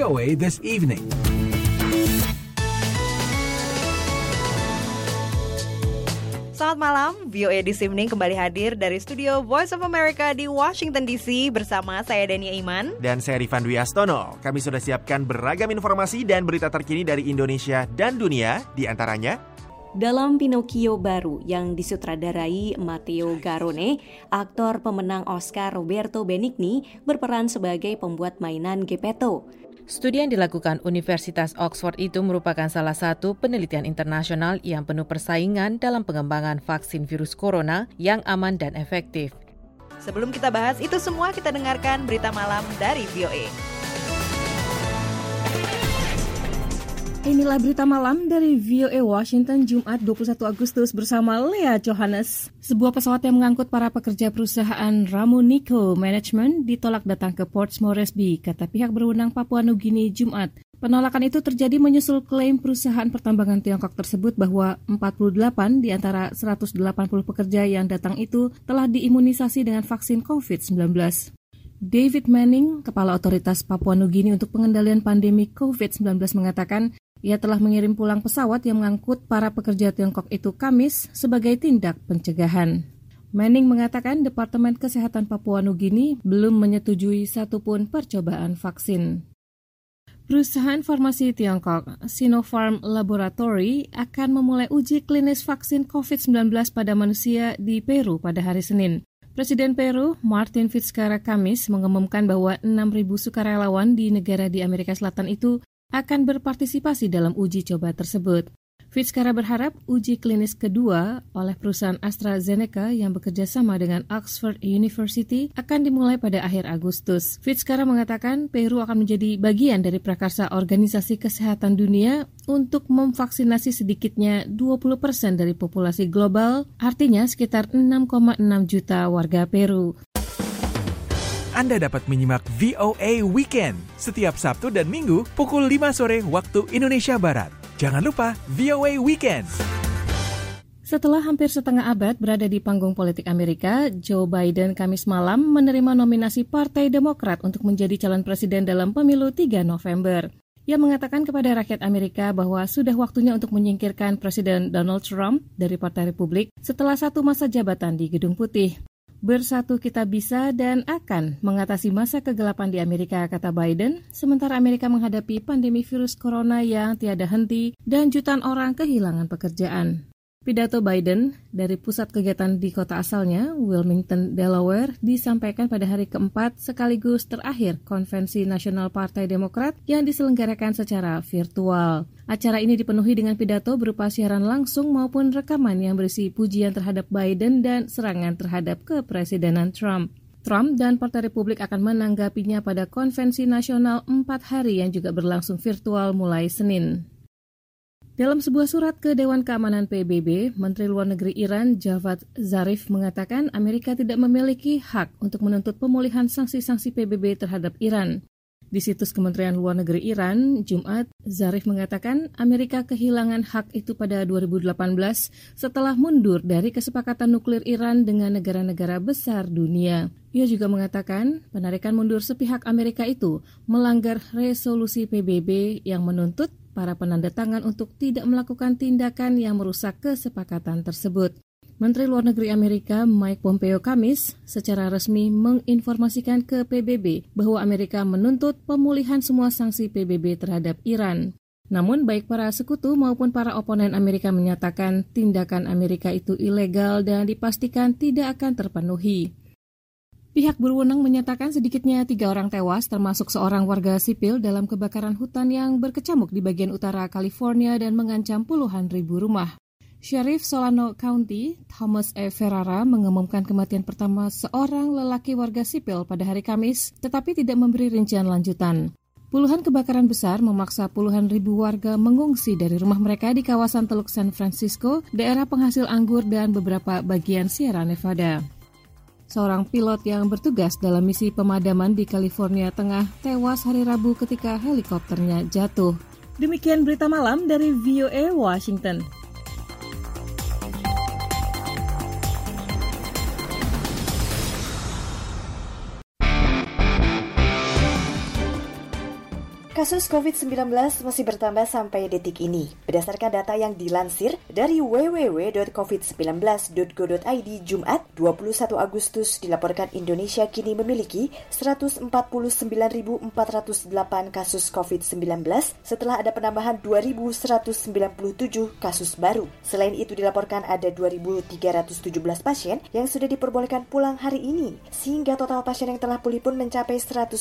VOA This Evening. Selamat malam, VOA This Evening kembali hadir dari studio Voice of America di Washington DC bersama saya Dania Iman. Dan saya Rifan Dwi Astono. Kami sudah siapkan beragam informasi dan berita terkini dari Indonesia dan dunia, di antaranya dalam Pinocchio baru yang disutradarai Matteo Garrone, aktor pemenang Oscar Roberto Benigni berperan sebagai pembuat mainan Geppetto. Studi yang dilakukan Universitas Oxford itu merupakan salah satu penelitian internasional yang penuh persaingan dalam pengembangan vaksin virus corona yang aman dan efektif. Sebelum kita bahas itu semua, kita dengarkan berita malam dari VOA. Inilah berita malam dari VOA Washington Jumat 21 Agustus bersama Lea Johannes. Sebuah pesawat yang mengangkut para pekerja perusahaan Ramunico Management ditolak datang ke Port Moresby, kata pihak berwenang Papua Nugini Jumat. Penolakan itu terjadi menyusul klaim perusahaan pertambangan Tiongkok tersebut bahwa 48 di antara 180 pekerja yang datang itu telah diimunisasi dengan vaksin COVID-19. David Manning, Kepala Otoritas Papua Nugini untuk Pengendalian Pandemi COVID-19 mengatakan ia telah mengirim pulang pesawat yang mengangkut para pekerja Tiongkok itu Kamis sebagai tindak pencegahan. Manning mengatakan Departemen Kesehatan Papua Nugini belum menyetujui satupun percobaan vaksin. Perusahaan farmasi Tiongkok, Sinopharm Laboratory, akan memulai uji klinis vaksin COVID-19 pada manusia di Peru pada hari Senin. Presiden Peru, Martin Vizcarra Kamis, mengumumkan bahwa 6.000 sukarelawan di negara di Amerika Selatan itu akan berpartisipasi dalam uji coba tersebut. Vizcarra berharap uji klinis kedua oleh perusahaan AstraZeneca yang bekerja sama dengan Oxford University akan dimulai pada akhir Agustus. Vizcarra mengatakan Peru akan menjadi bagian dari prakarsa Organisasi Kesehatan Dunia untuk memvaksinasi sedikitnya 20% dari populasi global, artinya sekitar 6,6 juta warga Peru. Anda dapat menyimak VOA Weekend setiap Sabtu dan Minggu pukul 5 sore waktu Indonesia Barat. Jangan lupa VOA Weekend. Setelah hampir setengah abad berada di panggung politik Amerika, Joe Biden Kamis malam menerima nominasi Partai Demokrat untuk menjadi calon presiden dalam pemilu 3 November. Ia mengatakan kepada rakyat Amerika bahwa sudah waktunya untuk menyingkirkan Presiden Donald Trump dari Partai Republik setelah satu masa jabatan di Gedung Putih. Bersatu kita bisa dan akan mengatasi masa kegelapan di Amerika, kata Biden, sementara Amerika menghadapi pandemi virus corona yang tiada henti dan jutaan orang kehilangan pekerjaan. Pidato Biden dari pusat kegiatan di kota asalnya, Wilmington, Delaware, disampaikan pada hari keempat sekaligus terakhir Konvensi Nasional Partai Demokrat yang diselenggarakan secara virtual. Acara ini dipenuhi dengan pidato berupa siaran langsung maupun rekaman yang berisi pujian terhadap Biden dan serangan terhadap kepresidenan Trump. Trump dan Partai Republik akan menanggapinya pada Konvensi Nasional 4 hari yang juga berlangsung virtual mulai Senin. Dalam sebuah surat ke Dewan Keamanan PBB, Menteri Luar Negeri Iran Javad Zarif mengatakan Amerika tidak memiliki hak untuk menuntut pemulihan sanksi-sanksi PBB terhadap Iran. Di situs Kementerian Luar Negeri Iran, Jumat, Zarif mengatakan Amerika kehilangan hak itu pada 2018 setelah mundur dari kesepakatan nuklir Iran dengan negara-negara besar dunia. Ia juga mengatakan penarikan mundur sepihak Amerika itu melanggar resolusi PBB yang menuntut para penanda tangan untuk tidak melakukan tindakan yang merusak kesepakatan tersebut. Menteri Luar Negeri Amerika Mike Pompeo Kamis secara resmi menginformasikan ke PBB bahwa Amerika menuntut pemulihan semua sanksi PBB terhadap Iran. Namun baik para sekutu maupun para oponen Amerika menyatakan tindakan Amerika itu ilegal dan dipastikan tidak akan terpenuhi. Pihak berwenang menyatakan sedikitnya 3 orang tewas termasuk seorang warga sipil dalam kebakaran hutan yang berkecamuk di bagian utara California dan mengancam puluhan ribu rumah. Sheriff Solano County, Thomas E. Ferrara, mengumumkan kematian pertama seorang lelaki warga sipil pada hari Kamis, tetapi tidak memberi rincian lanjutan. Puluhan kebakaran besar memaksa puluhan ribu warga mengungsi dari rumah mereka di kawasan Teluk San Francisco, daerah penghasil anggur dan beberapa bagian Sierra Nevada. Seorang pilot yang bertugas dalam misi pemadaman di California Tengah tewas hari Rabu ketika helikopternya jatuh. Demikian berita malam dari VOA Washington. Kasus COVID-19 masih bertambah sampai detik ini. Berdasarkan data yang dilansir dari www.covid19.go.id Jumat 21 Agustus dilaporkan Indonesia kini memiliki 149.408 kasus COVID-19 setelah ada penambahan 2.197 kasus baru. Selain itu dilaporkan ada 2.317 pasien yang sudah diperbolehkan pulang hari ini, sehingga total pasien yang telah pulih pun mencapai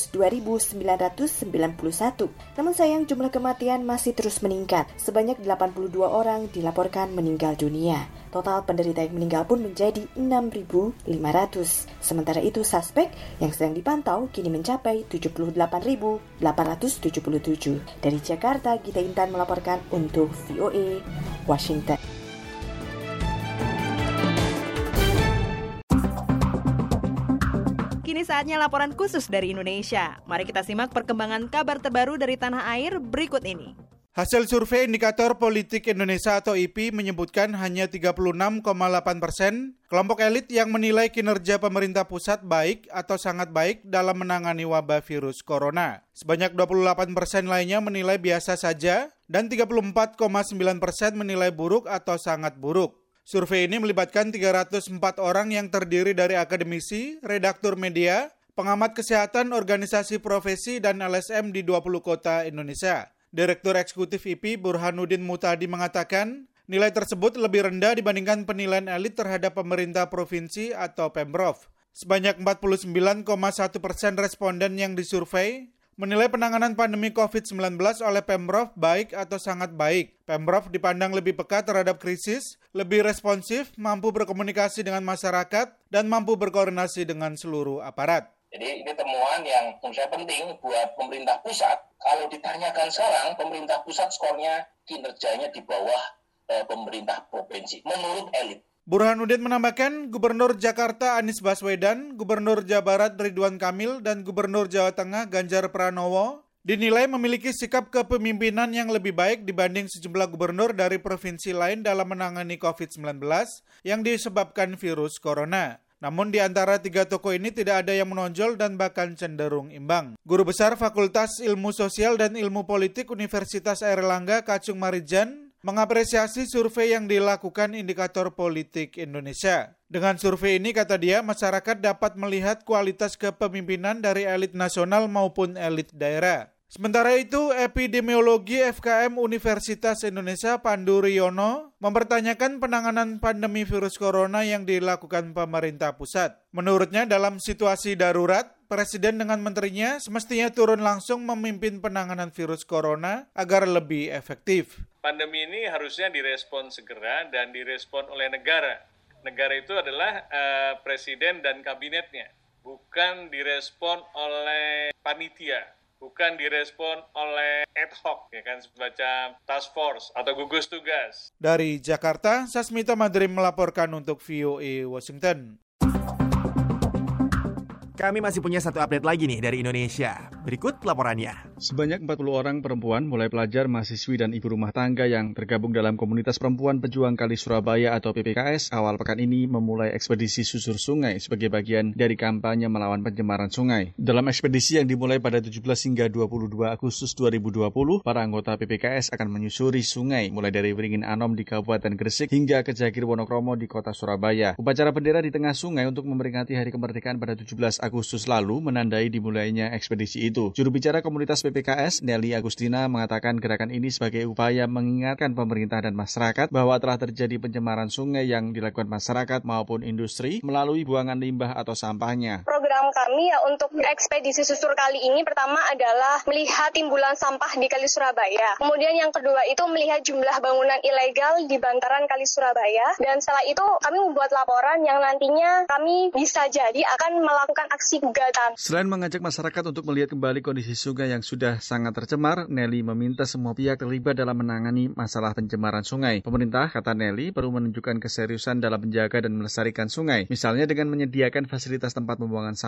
102.991. Namun sayang jumlah kematian masih terus meningkat. Sebanyak 82 orang dilaporkan meninggal dunia. Total penderita yang meninggal pun menjadi 6.500. Sementara itu suspek yang sedang dipantau kini mencapai 78.877. Dari Jakarta, Gita Intan melaporkan untuk VOA Washington. Kini saatnya laporan khusus dari Indonesia. Mari kita simak perkembangan kabar terbaru dari tanah air berikut ini. Hasil survei Indikator Politik Indonesia atau IPI menyebutkan hanya 36,8% kelompok elit yang menilai kinerja pemerintah pusat baik atau sangat baik dalam menangani wabah virus corona. Sebanyak 28% lainnya menilai biasa saja dan 34,9% menilai buruk atau sangat buruk. Survei ini melibatkan 304 orang yang terdiri dari akademisi, redaktur media, pengamat kesehatan, organisasi profesi, dan LSM di 20 kota Indonesia. Direktur Eksekutif IPI Burhanuddin Mutadi mengatakan, nilai tersebut lebih rendah dibandingkan penilaian elit terhadap pemerintah provinsi atau Pemprov. Sebanyak 49,1% responden yang disurvei menilai penanganan pandemi COVID-19 oleh Pemprov baik atau sangat baik. Pemprov dipandang lebih peka terhadap krisis, lebih responsif, mampu berkomunikasi dengan masyarakat, dan mampu berkoordinasi dengan seluruh aparat. Jadi ini temuan yang menurut saya penting buat pemerintah pusat. Kalau ditanyakan sekarang, pemerintah pusat skornya kinerjanya di bawah pemerintah provinsi, menurut elit. Burhanuddin menambahkan, Gubernur Jakarta Anies Baswedan, Gubernur Jawa Barat Ridwan Kamil, dan Gubernur Jawa Tengah Ganjar Pranowo dinilai memiliki sikap kepemimpinan yang lebih baik dibanding sejumlah gubernur dari provinsi lain dalam menangani COVID-19 yang disebabkan virus corona. Namun di antara tiga tokoh ini tidak ada yang menonjol dan bahkan cenderung imbang. Guru Besar Fakultas Ilmu Sosial dan Ilmu Politik Universitas Airlangga Kacung Marijan mengapresiasi survei yang dilakukan Indikator Politik Indonesia. Dengan survei ini, kata dia, masyarakat dapat melihat kualitas kepemimpinan dari elit nasional maupun elit daerah. Sementara itu, epidemiologi FKM Universitas Indonesia Pandu Riono mempertanyakan penanganan pandemi virus corona yang dilakukan pemerintah pusat. Menurutnya, dalam situasi darurat, Presiden dengan menterinya semestinya turun langsung memimpin penanganan virus corona agar lebih efektif. Pandemi ini harusnya direspon segera dan direspon oleh negara. Negara itu adalah Presiden dan kabinetnya, bukan direspon oleh panitia. Bukan direspon oleh ad hoc, ya kan, semacam task force atau gugus tugas. Dari Jakarta, Sasmita Madrim melaporkan untuk VOA Washington. Kami masih punya satu update lagi nih dari Indonesia. Berikut laporannya. Sebanyak 40 orang perempuan, mulai pelajar, mahasiswi, dan ibu rumah tangga yang tergabung dalam komunitas perempuan pejuang Kali Surabaya atau PPKS awal pekan ini memulai ekspedisi susur sungai sebagai bagian dari kampanye melawan pencemaran sungai. Dalam ekspedisi yang dimulai pada 17 hingga 22 Agustus 2020, para anggota PPKS akan menyusuri sungai mulai dari Wringin Anom di Kabupaten Gresik hingga ke Jagir Wonokromo di kota Surabaya. Upacara bendera di tengah sungai untuk memperingati Hari Kemerdekaan pada 17 Agustus lalu menandai dimulainya ekspedisi itu. Juru bicara komunitas PPKS, Nelly Agustina, mengatakan gerakan ini sebagai upaya mengingatkan pemerintah dan masyarakat bahwa telah terjadi pencemaran sungai yang dilakukan masyarakat maupun industri melalui buangan limbah atau sampahnya. Program kami ya untuk ekspedisi susur kali ini pertama adalah melihat timbulan sampah di Kali Surabaya. Kemudian yang kedua itu melihat jumlah bangunan ilegal di bantaran Kali Surabaya. Dan setelah itu kami membuat laporan yang nantinya kami bisa jadi akan melakukan aksi gugatan. Selain mengajak masyarakat untuk melihat kembali kondisi sungai yang sudah sangat tercemar, Nelly meminta semua pihak terlibat dalam menangani masalah pencemaran sungai. Pemerintah, kata Nelly, perlu menunjukkan keseriusan dalam menjaga dan melestarikan sungai. Misalnya dengan menyediakan fasilitas tempat pembuangan sampah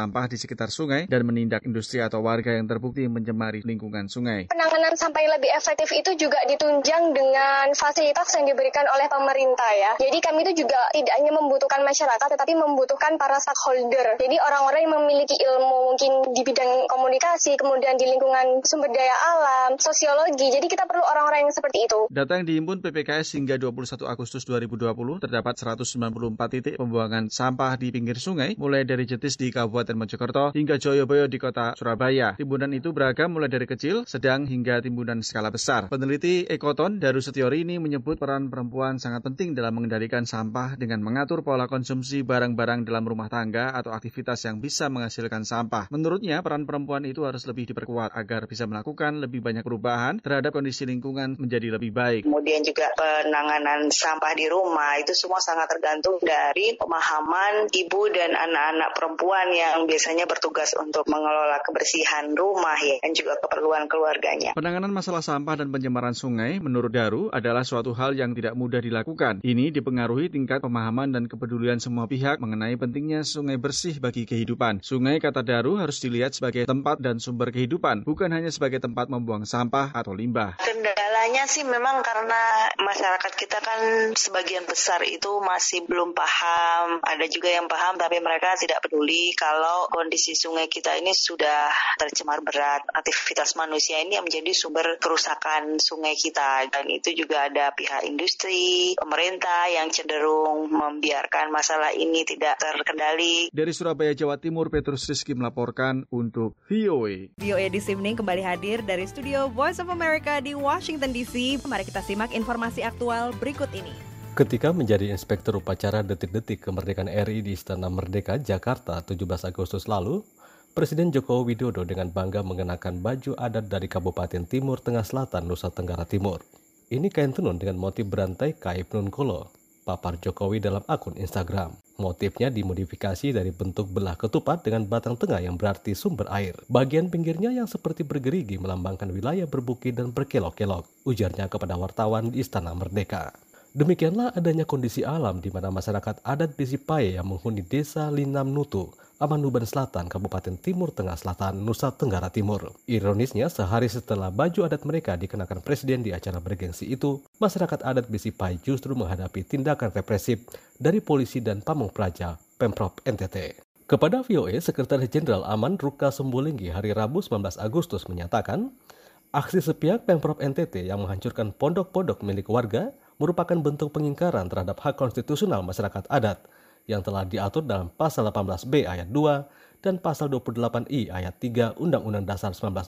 sampah di sekitar sungai dan menindak industri atau warga yang terbukti mencemari lingkungan sungai. Penanganan sampah yang lebih efektif itu juga ditunjang dengan fasilitas yang diberikan oleh pemerintah ya. Jadi kami itu juga tidak hanya membutuhkan masyarakat tetapi membutuhkan para stakeholder. Jadi orang-orang yang memiliki ilmu mungkin di bidang komunikasi, kemudian di lingkungan sumber daya alam, sosiologi. Jadi kita perlu orang-orang yang seperti itu. Data yang dihimpun PPKS hingga 21 Agustus 2020 terdapat 194 titik pembuangan sampah di pinggir sungai, mulai dari Jetis di Kabupaten Mojokerto hingga Joyoboyo di Kota Surabaya. Timbunan itu beragam mulai dari kecil, sedang hingga timbunan skala besar. Peneliti Ekoton Daru Setiori ini menyebut peran perempuan sangat penting dalam mengendalikan sampah dengan mengatur pola konsumsi barang-barang dalam rumah tangga atau aktivitas yang bisa menghasilkan sampah. Menurutnya, peran perempuan itu harus lebih diperkuat agar bisa melakukan lebih banyak perubahan terhadap kondisi lingkungan menjadi lebih baik. Kemudian juga penanganan sampah di rumah itu semua sangat tergantung dari pemahaman ibu dan anak-anak perempuan yang biasanya bertugas untuk mengelola kebersihan rumah ya, dan juga keperluan keluarganya. Penanganan masalah sampah dan pencemaran sungai menurut Daru adalah suatu hal yang tidak mudah dilakukan. Ini dipengaruhi tingkat pemahaman dan kepedulian semua pihak mengenai pentingnya sungai bersih bagi kehidupan. Sungai, kata Daru, harus dilihat sebagai tempat dan sumber kehidupan, bukan hanya sebagai tempat membuang sampah atau limbah. Kendalanya sih memang karena masyarakat kita kan sebagian besar itu masih belum paham. Ada juga yang paham tapi mereka tidak peduli kalau kondisi sungai kita ini sudah tercemar berat. Aktivitas manusia ini yang menjadi sumber kerusakan sungai kita. Dan itu juga ada pihak industri, pemerintah yang cenderung membiarkan masalah ini tidak terkendali. Dari Surabaya, Jawa Timur, Petrus Rizky melaporkan untuk VOA. VOA This Evening kembali hadir dari studio Voice of America di Washington DC. Mari kita simak informasi aktual berikut ini. Ketika menjadi inspektur upacara detik-detik kemerdekaan RI di Istana Merdeka, Jakarta 17 Agustus lalu, Presiden Joko Widodo dengan bangga mengenakan baju adat dari Kabupaten Timur Tengah Selatan, Nusa Tenggara Timur. Ini kain tenun dengan motif berantai Kaip Nun Kolo, papar Jokowi dalam akun Instagram. Motifnya dimodifikasi dari bentuk belah ketupat dengan batang tengah yang berarti sumber air. Bagian pinggirnya yang seperti bergerigi melambangkan wilayah berbukit dan berkelok-kelok, ujarnya kepada wartawan di Istana Merdeka. Demikianlah adanya kondisi alam di mana masyarakat adat Bisipaye yang menghuni desa Linam Nutu, Amanuban Selatan, Kabupaten Timur Tengah Selatan, Nusa Tenggara Timur. Ironisnya, sehari setelah baju adat mereka dikenakan presiden di acara bergengsi itu, masyarakat adat Bisipaye justru menghadapi tindakan represif dari polisi dan pamong praja Pemprov NTT. Kepada VOA, Sekretaris Jenderal Aman Ruka Sumbolinggi hari Rabu 19 Agustus menyatakan, aksi sepihak Pemprov NTT yang menghancurkan pondok-pondok milik warga merupakan bentuk pengingkaran terhadap hak konstitusional masyarakat adat yang telah diatur dalam Pasal 18B ayat 2 dan Pasal 28I ayat 3 Undang-Undang Dasar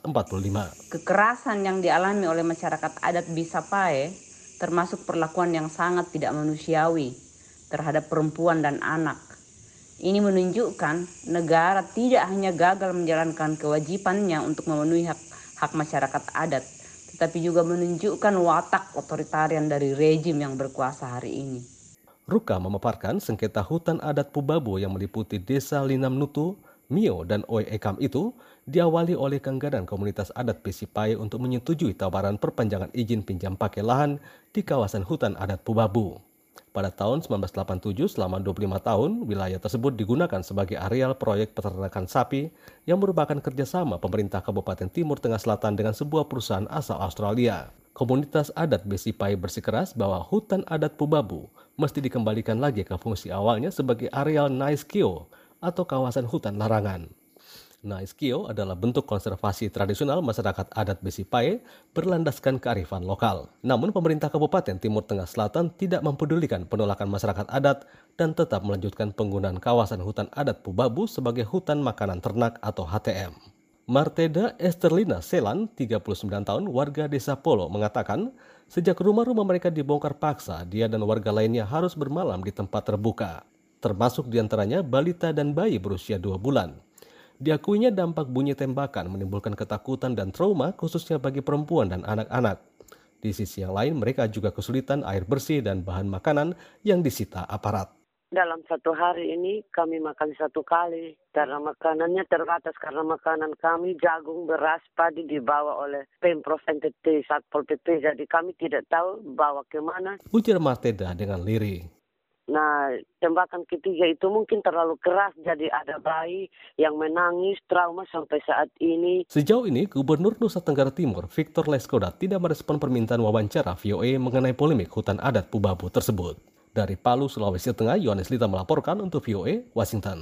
1945. Kekerasan yang dialami oleh masyarakat adat Bisipaye termasuk perlakuan yang sangat tidak manusiawi terhadap perempuan dan anak. Ini menunjukkan negara tidak hanya gagal menjalankan kewajibannya untuk memenuhi hak masyarakat adat, tetapi juga menunjukkan watak otoritarian dari rejim yang berkuasa hari ini. Ruka memaparkan sengketa hutan adat Pubabu yang meliputi desa Linam Nutu, Mio, dan Oi Ekam itu diawali oleh keengganan komunitas adat Bisipaye untuk menyetujui tawaran perpanjangan izin pinjam pakai lahan di kawasan hutan adat Pubabu. Pada tahun 1987, selama 25 tahun, wilayah tersebut digunakan sebagai areal proyek peternakan sapi yang merupakan kerjasama pemerintah Kabupaten Timur Tengah Selatan dengan sebuah perusahaan asal Australia. Komunitas adat Bisipaye bersikeras bahwa hutan adat Pubabu mesti dikembalikan lagi ke fungsi awalnya sebagai areal Naiskio atau kawasan hutan larangan. Naiskio adalah bentuk konservasi tradisional masyarakat adat Bisipaye berlandaskan kearifan lokal. Namun pemerintah Kabupaten Timur Tengah Selatan tidak mempedulikan penolakan masyarakat adat dan tetap melanjutkan penggunaan kawasan hutan adat Pubabu sebagai hutan makanan ternak atau HTM. Marteda Esterlina Selan, 39 tahun, warga desa Polo, mengatakan sejak rumah-rumah mereka dibongkar paksa, dia dan warga lainnya harus bermalam di tempat terbuka, termasuk diantaranya balita dan bayi berusia 2 bulan. Diakuinya dampak bunyi tembakan menimbulkan ketakutan dan trauma khususnya bagi perempuan dan anak-anak. Di sisi yang lain, mereka juga kesulitan air bersih dan bahan makanan yang disita aparat. Dalam satu hari ini kami makan 1 kali karena makanannya terbatas karena makanan kami jagung, beras, padi dibawa oleh Pemprov NTT, Satpol PP, jadi kami tidak tahu bawa kemana. Ujar Marteda dengan lirih. Nah, tembakan ketiga itu mungkin terlalu keras, jadi ada bayi yang menangis, trauma sampai saat ini. Sejauh ini, Gubernur Nusa Tenggara Timur, Victor Leskodat, tidak merespon permintaan wawancara VOA mengenai polemik hutan adat Pubabu tersebut. Dari Palu, Sulawesi Tengah, Yohanes Lita melaporkan untuk VOA, Washington.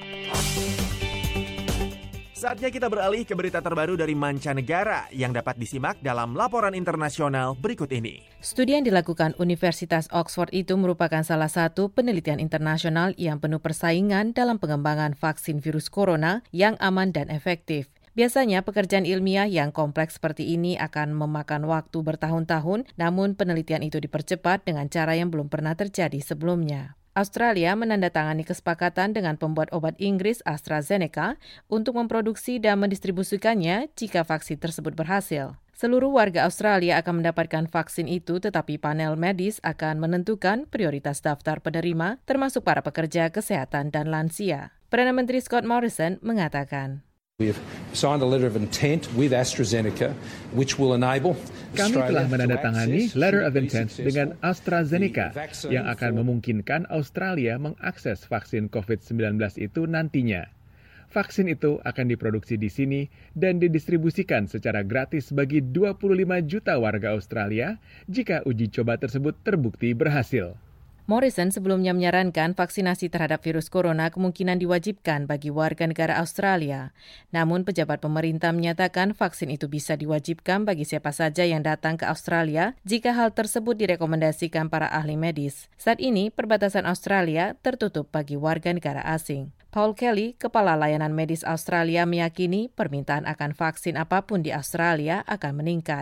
Saatnya kita beralih ke berita terbaru dari mancanegara yang dapat disimak dalam laporan internasional berikut ini. Studi yang dilakukan Universitas Oxford itu merupakan salah satu penelitian internasional yang penuh persaingan dalam pengembangan vaksin virus corona yang aman dan efektif. Biasanya pekerjaan ilmiah yang kompleks seperti ini akan memakan waktu bertahun-tahun, namun penelitian itu dipercepat dengan cara yang belum pernah terjadi sebelumnya. Australia menandatangani kesepakatan dengan pembuat obat Inggris AstraZeneca untuk memproduksi dan mendistribusikannya jika vaksin tersebut berhasil. Seluruh warga Australia akan mendapatkan vaksin itu, tetapi panel medis akan menentukan prioritas daftar penerima, termasuk para pekerja kesehatan dan lansia. Perdana Menteri Scott Morrison mengatakan, We've signed a letter of intent with AstraZeneca, which will enable Kami telah menandatangani letter of intent dengan AstraZeneca yang akan memungkinkan Australia mengakses vaksin COVID-19 itu nantinya. Vaksin itu akan diproduksi di sini dan didistribusikan secara gratis bagi 25 juta warga Australia jika uji coba tersebut terbukti berhasil. Morrison sebelumnya menyarankan vaksinasi terhadap virus corona kemungkinan diwajibkan bagi warga negara Australia. Namun pejabat pemerintah menyatakan vaksin itu bisa diwajibkan bagi siapa saja yang datang ke Australia jika hal tersebut direkomendasikan para ahli medis. Saat ini, perbatasan Australia tertutup bagi warga negara asing. Paul Kelly, Kepala Layanan Medis Australia, meyakini permintaan akan vaksin apapun di Australia akan meningkat.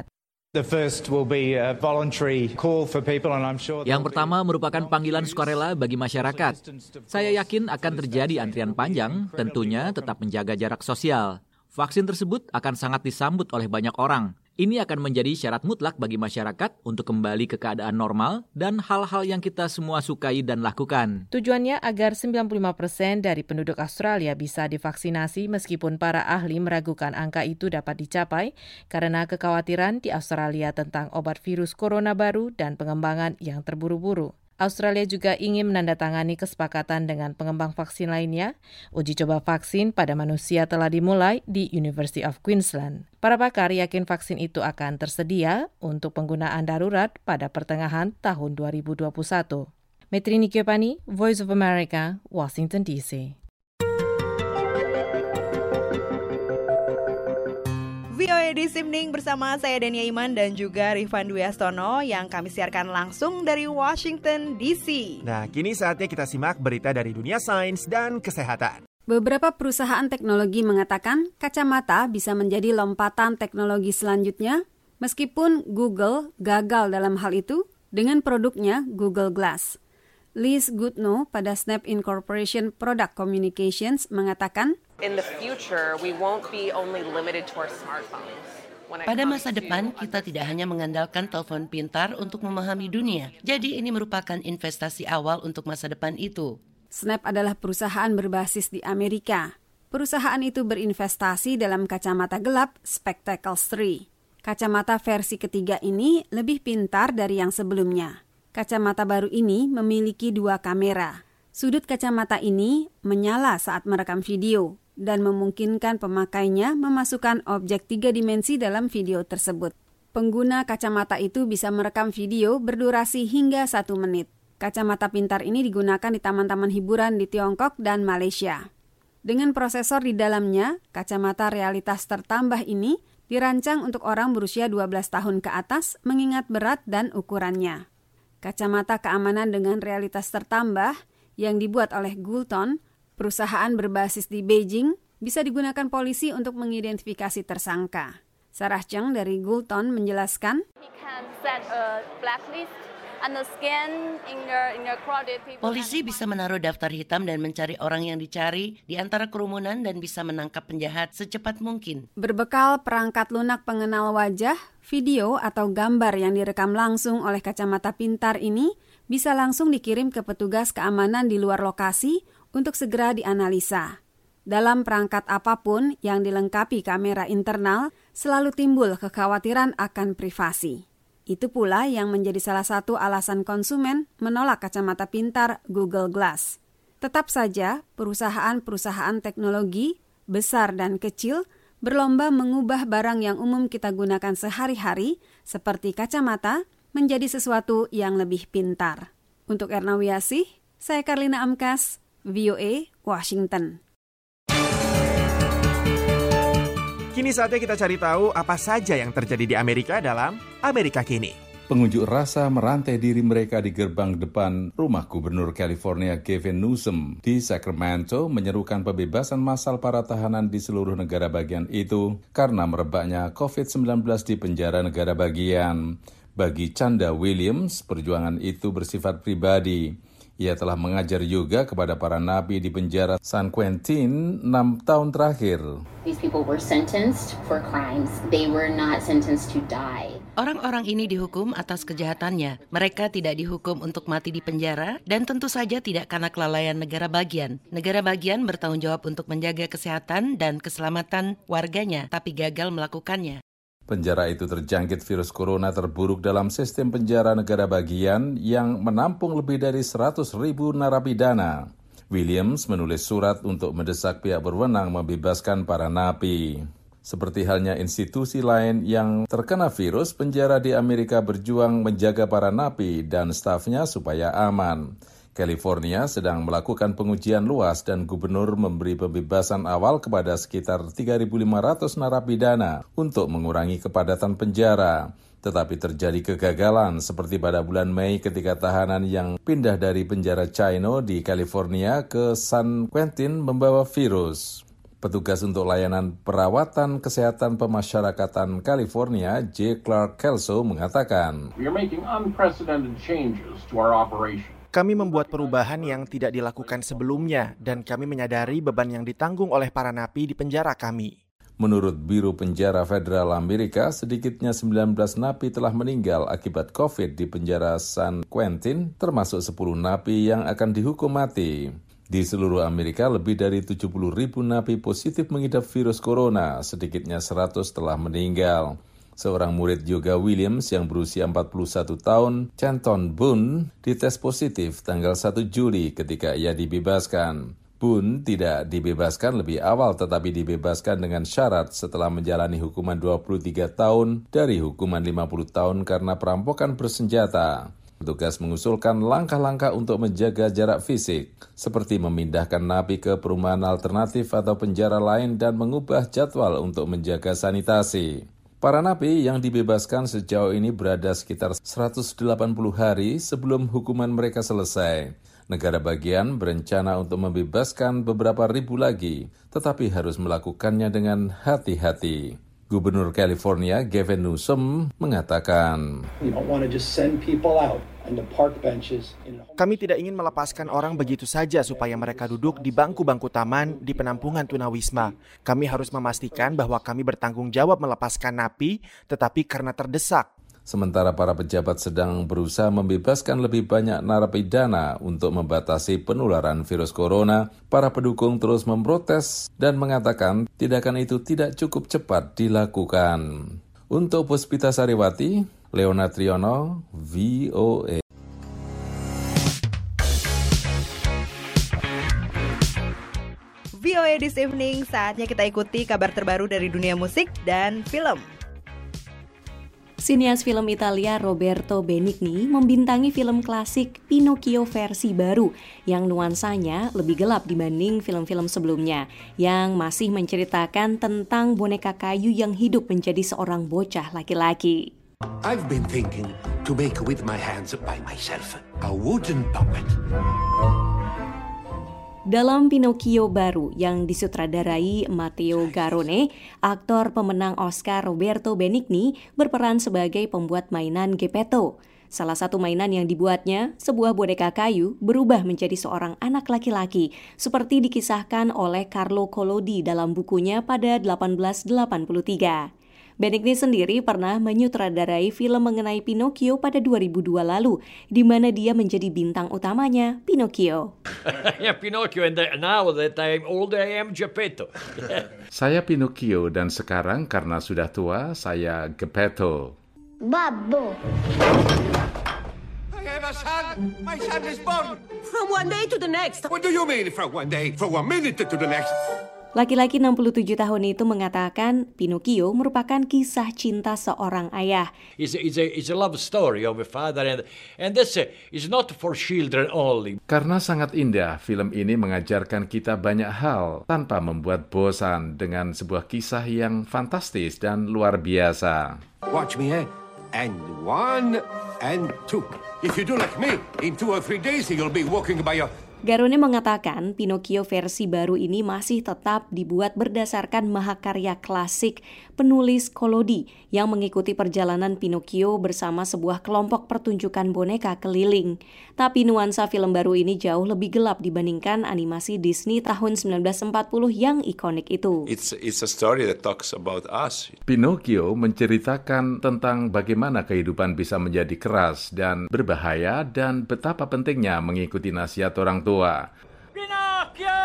Yang pertama merupakan panggilan sukarela bagi masyarakat. Saya yakin akan terjadi antrian panjang, tentunya tetap menjaga jarak sosial. Vaksin tersebut akan sangat disambut oleh banyak orang. Ini akan menjadi syarat mutlak bagi masyarakat untuk kembali ke keadaan normal dan hal-hal yang kita semua sukai dan lakukan. Tujuannya agar 95% dari penduduk Australia bisa divaksinasi meskipun para ahli meragukan angka itu dapat dicapai karena kekhawatiran di Australia tentang obat virus corona baru dan pengembangan yang terburu-buru. Australia juga ingin menandatangani kesepakatan dengan pengembang vaksin lainnya. Uji coba vaksin pada manusia telah dimulai di University of Queensland. Para pakar yakin vaksin itu akan tersedia untuk penggunaan darurat pada pertengahan tahun 2021. Metrini Kyopani, Voice of America, Washington DC. VOA This Evening bersama saya Dania Iman dan juga Rifan Dwi Astono yang kami siarkan langsung dari Washington DC. Nah, kini saatnya kita simak berita dari dunia sains dan kesehatan. Beberapa perusahaan teknologi mengatakan kacamata bisa menjadi lompatan teknologi selanjutnya, meskipun Google gagal dalam hal itu dengan produknya Google Glass. Liz Goodnow pada Snap Incorporation Product Communications mengatakan, in the future, we won't be only limited to our smartphones. Pada masa depan, kita tidak hanya mengandalkan telepon pintar untuk memahami dunia. Jadi ini merupakan investasi awal untuk masa depan itu. Snap adalah perusahaan berbasis di Amerika. Perusahaan itu berinvestasi dalam kacamata gelap Spectacles 3. Kacamata versi ketiga ini lebih pintar dari yang sebelumnya. Kacamata baru ini memiliki 2 kamera. Sudut kacamata ini menyala saat merekam video dan memungkinkan pemakainya memasukkan objek 3 dimensi dalam video tersebut. Pengguna kacamata itu bisa merekam video berdurasi hingga 1 menit. Kacamata pintar ini digunakan di taman-taman hiburan di Tiongkok dan Malaysia. Dengan prosesor di dalamnya, kacamata realitas tertambah ini dirancang untuk orang berusia 12 tahun ke atas mengingat berat dan ukurannya. Kacamata keamanan dengan realitas tertambah yang dibuat oleh Gulton, perusahaan berbasis di Beijing, bisa digunakan polisi untuk mengidentifikasi tersangka. Sarah Cheng dari Gulton menjelaskan, polisi bisa menaruh daftar hitam dan mencari orang yang dicari di antara kerumunan dan bisa menangkap penjahat secepat mungkin. Berbekal perangkat lunak pengenal wajah, video atau gambar yang direkam langsung oleh kacamata pintar ini bisa langsung dikirim ke petugas keamanan di luar lokasi untuk segera dianalisa. Dalam perangkat apapun yang dilengkapi kamera internal, selalu timbul kekhawatiran akan privasi. Itu pula yang menjadi salah satu alasan konsumen menolak kacamata pintar Google Glass. Tetap saja, perusahaan-perusahaan teknologi, besar dan kecil, berlomba mengubah barang yang umum kita gunakan sehari-hari, seperti kacamata, menjadi sesuatu yang lebih pintar. Untuk Erna Wiasih, saya Karlina Amkas, VOA, Washington. Kini saatnya kita cari tahu apa saja yang terjadi di Amerika dalam Amerika Kini. Pengunjuk rasa merantai diri mereka di gerbang depan rumah Gubernur California Gavin Newsom di Sacramento menyerukan pembebasan massal para tahanan di seluruh negara bagian itu karena merebaknya COVID-19 di penjara negara bagian. Bagi Chanda Williams, perjuangan itu bersifat pribadi. Ia telah mengajar juga kepada para napi di penjara San Quentin 6 tahun terakhir. These people were sentenced for crimes. They were not sentenced to die. Orang-orang ini dihukum atas kejahatannya. Mereka tidak dihukum untuk mati di penjara dan tentu saja tidak karena kelalaian negara bagian. Negara bagian bertanggung jawab untuk menjaga kesehatan dan keselamatan warganya, tapi gagal melakukannya. Penjara itu terjangkit virus corona terburuk dalam sistem penjara negara bagian yang menampung lebih dari 100.000 narapidana. Williams menulis surat untuk mendesak pihak berwenang membebaskan para napi. Seperti halnya institusi lain yang terkena virus, penjara di Amerika berjuang menjaga para napi dan stafnya supaya aman. California sedang melakukan pengujian luas dan gubernur memberi pembebasan awal kepada sekitar 3.500 narapidana untuk mengurangi kepadatan penjara. Tetapi terjadi kegagalan seperti pada bulan Mei ketika tahanan yang pindah dari penjara Chino di California ke San Quentin membawa virus. Petugas untuk layanan perawatan kesehatan pemasyarakatan California, J. Clark Kelso, mengatakan, "We are making unprecedented changes to our operation." Kami membuat perubahan yang tidak dilakukan sebelumnya dan kami menyadari beban yang ditanggung oleh para napi di penjara kami. Menurut Biro Penjara Federal Amerika, sedikitnya 19 napi telah meninggal akibat COVID di penjara San Quentin, termasuk 10 napi yang akan dihukum mati. Di seluruh Amerika, lebih dari 70.000 napi positif mengidap virus corona, sedikitnya 100 telah meninggal. Seorang murid Yoga Williams yang berusia 41 tahun, Chanton Boone, dites positif tanggal 1 Juli ketika ia dibebaskan. Boone tidak dibebaskan lebih awal tetapi dibebaskan dengan syarat setelah menjalani hukuman 23 tahun dari hukuman 50 tahun karena perampokan bersenjata. Petugas mengusulkan langkah-langkah untuk menjaga jarak fisik, seperti memindahkan napi ke perumahan alternatif atau penjara lain dan mengubah jadwal untuk menjaga sanitasi. Para napi yang dibebaskan sejauh ini berada sekitar 180 hari sebelum hukuman mereka selesai. Negara bagian berencana untuk membebaskan beberapa ribu lagi, tetapi harus melakukannya dengan hati-hati. Gubernur California, Gavin Newsom, mengatakan, "Kami tidak ingin melepaskan orang begitu saja supaya mereka duduk di bangku-bangku taman di penampungan tunawisma. Kami harus memastikan bahwa kami bertanggung jawab melepaskan napi, tetapi karena terdesak." Sementara para pejabat sedang berusaha membebaskan lebih banyak narapidana untuk membatasi penularan virus corona, para pendukung terus memprotes dan mengatakan tindakan itu tidak cukup cepat dilakukan. Untuk Puspita Sariwati, Leona Triono, VOA. VOA This Evening, saatnya kita ikuti kabar terbaru dari dunia musik dan film. Sinias film Italia Roberto Benigni membintangi film klasik Pinocchio versi baru yang nuansanya lebih gelap dibanding film-film sebelumnya, yang masih menceritakan tentang boneka kayu yang hidup menjadi seorang bocah laki-laki. I've been thinking to make with my hands by myself a wooden puppet. Dalam Pinocchio baru yang disutradarai Matteo Garrone, aktor pemenang Oscar Roberto Benigni berperan sebagai pembuat mainan Geppetto. Salah satu mainan yang dibuatnya, sebuah boneka kayu, berubah menjadi seorang anak laki-laki, seperti dikisahkan oleh Carlo Collodi dalam bukunya pada 1883. Benigni sendiri pernah menyutradarai film mengenai Pinocchio pada 2002 lalu, di mana dia menjadi bintang utamanya, Pinocchio. Pinocchio and now that I'm older I am Geppetto. Saya Pinocchio dan sekarang karena sudah tua, saya Geppetto. Babbo. I have a son. My son is born. From one day to the next. What do you mean from one day? From 1 minute to the next? Laki-laki 67 tahun itu mengatakan Pinocchio merupakan kisah cinta seorang ayah. It's a love story of a father, and this is not for children only. Karena sangat indah, film ini mengajarkan kita banyak hal tanpa membuat bosan dengan sebuah kisah yang fantastis dan luar biasa. Watch me, eh? And 1 and 2. If you do like me, in 2 or 3 days you'll be walking by your... Garone mengatakan Pinocchio versi baru ini masih tetap dibuat berdasarkan mahakarya klasik penulis Collodi yang mengikuti perjalanan Pinocchio bersama sebuah kelompok pertunjukan boneka keliling. Tapi nuansa film baru ini jauh lebih gelap dibandingkan animasi Disney tahun 1940 yang ikonik itu. It's a story that talks about us. Pinocchio menceritakan tentang bagaimana kehidupan bisa menjadi keras dan berbahaya dan betapa pentingnya mengikuti nasihat orang tua. Pinocchio!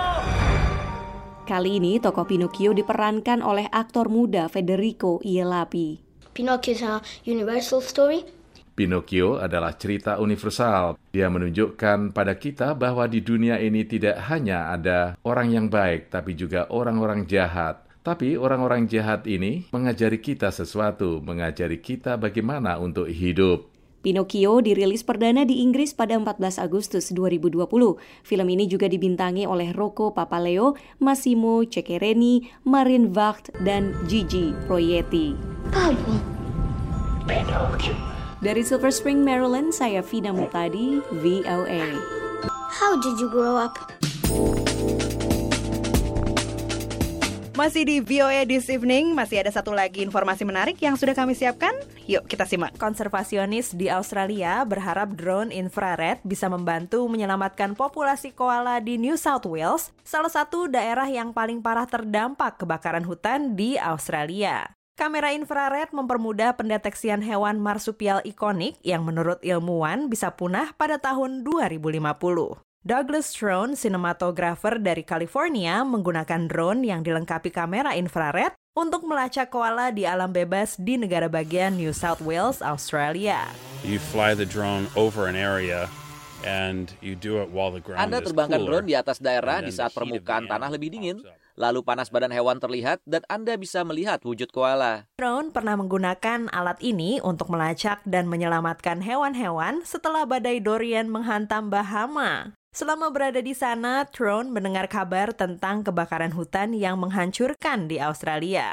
Kali ini tokoh Pinocchio diperankan oleh aktor muda Federico Ielapi. Pinocchio is a universal story. Pinocchio adalah cerita universal. Dia menunjukkan pada kita bahwa di dunia ini tidak hanya ada orang yang baik, tapi juga orang-orang jahat. Tapi orang-orang jahat ini mengajari kita sesuatu, mengajari kita bagaimana untuk hidup. Pinocchio dirilis perdana di Inggris pada 14 Agustus 2020. Film ini juga dibintangi oleh Rocco Papaleo, Massimo Ceccherini, Marin Vacht, dan Gigi Proietti. Pinocchio. Dari Silver Spring, Maryland, saya Vina Mutadi, VOA. How did you grow up? Masih di VOA This Evening, masih ada satu lagi informasi menarik yang sudah kami siapkan. Yuk kita simak. Konservasionis di Australia berharap drone infrared bisa membantu menyelamatkan populasi koala di New South Wales, salah satu daerah yang paling parah terdampak kebakaran hutan di Australia. Kamera infrared mempermudah pendeteksian hewan marsupial ikonik yang menurut ilmuwan bisa punah pada tahun 2050. Douglas Strone, sinematografer dari California, menggunakan drone yang dilengkapi kamera infrared untuk melacak koala di alam bebas di negara bagian New South Wales, Australia. You fly the drone over an area and you do it while the ground Anda is terbangkan cooler. drone di atas daerah di saat permukaan tanah lebih dingin, lalu panas badan hewan terlihat dan Anda bisa melihat wujud koala. Drone pernah menggunakan alat ini untuk melacak dan menyelamatkan hewan-hewan setelah badai Dorian menghantam Bahama. Selama berada di sana, Tron mendengar kabar tentang kebakaran hutan yang menghancurkan di Australia.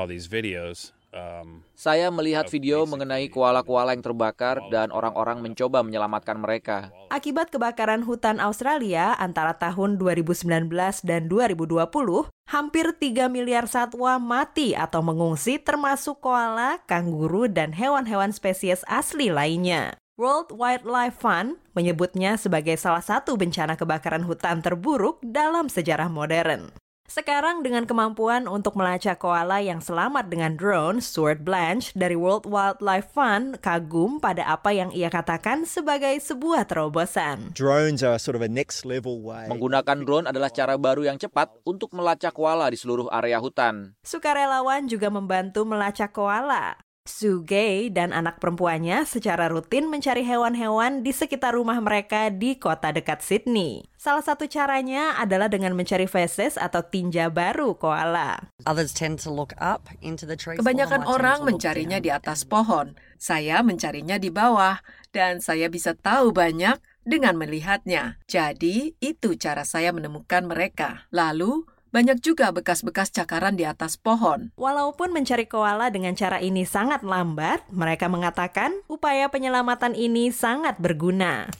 Saya melihat video mengenai koala-koala yang terbakar dan orang-orang mencoba menyelamatkan mereka. Akibat kebakaran hutan Australia antara tahun 2019 dan 2020, hampir 3 miliar satwa mati atau mengungsi termasuk koala, kanguru, dan hewan-hewan spesies asli lainnya. World Wildlife Fund menyebutnya sebagai salah satu bencana kebakaran hutan terburuk dalam sejarah modern. Sekarang dengan kemampuan untuk melacak koala yang selamat dengan drone, Stuart Blanche dari World Wildlife Fund kagum pada apa yang ia katakan sebagai sebuah terobosan. Drones are sort of a next level way. Menggunakan drone adalah cara baru yang cepat untuk melacak koala di seluruh area hutan. Sukarelawan juga membantu melacak koala. Sue Gay dan anak perempuannya secara rutin mencari hewan-hewan di sekitar rumah mereka di kota dekat Sydney. Salah satu caranya adalah dengan mencari feses atau tinja baru koala. Kebanyakan orang mencarinya di atas pohon. Saya mencarinya di bawah, dan saya bisa tahu banyak dengan melihatnya. Jadi, itu cara saya menemukan mereka. Lalu, banyak juga bekas-bekas cakaran di atas pohon. Walaupun mencari koala dengan cara ini sangat lambat, mereka mengatakan upaya penyelamatan ini sangat berguna.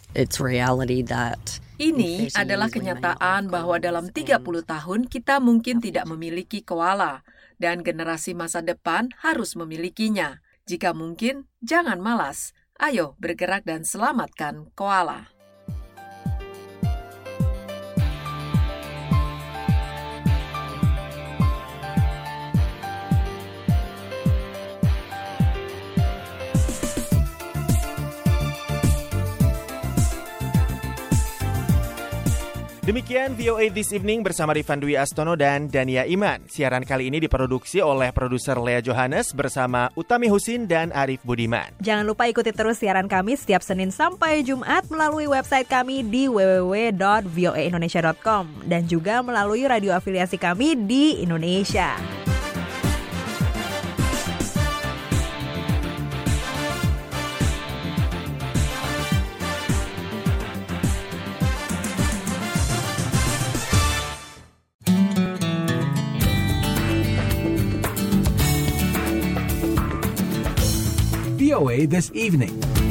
Ini adalah kenyataan bahwa dalam 30 tahun kita mungkin tidak memiliki koala, dan generasi masa depan harus memilikinya. Jika mungkin, jangan malas. Ayo bergerak dan selamatkan koala. Demikian VOA This Evening bersama Rifan Dwi Astono dan Dania Iman. Siaran kali ini diproduksi oleh produser Lea Johannes bersama Utami Husin dan Arif Budiman. Jangan lupa ikuti terus siaran kami setiap Senin sampai Jumat melalui website kami di www.voaindonesia.com dan juga melalui radio afiliasi kami di Indonesia. VOA This Evening.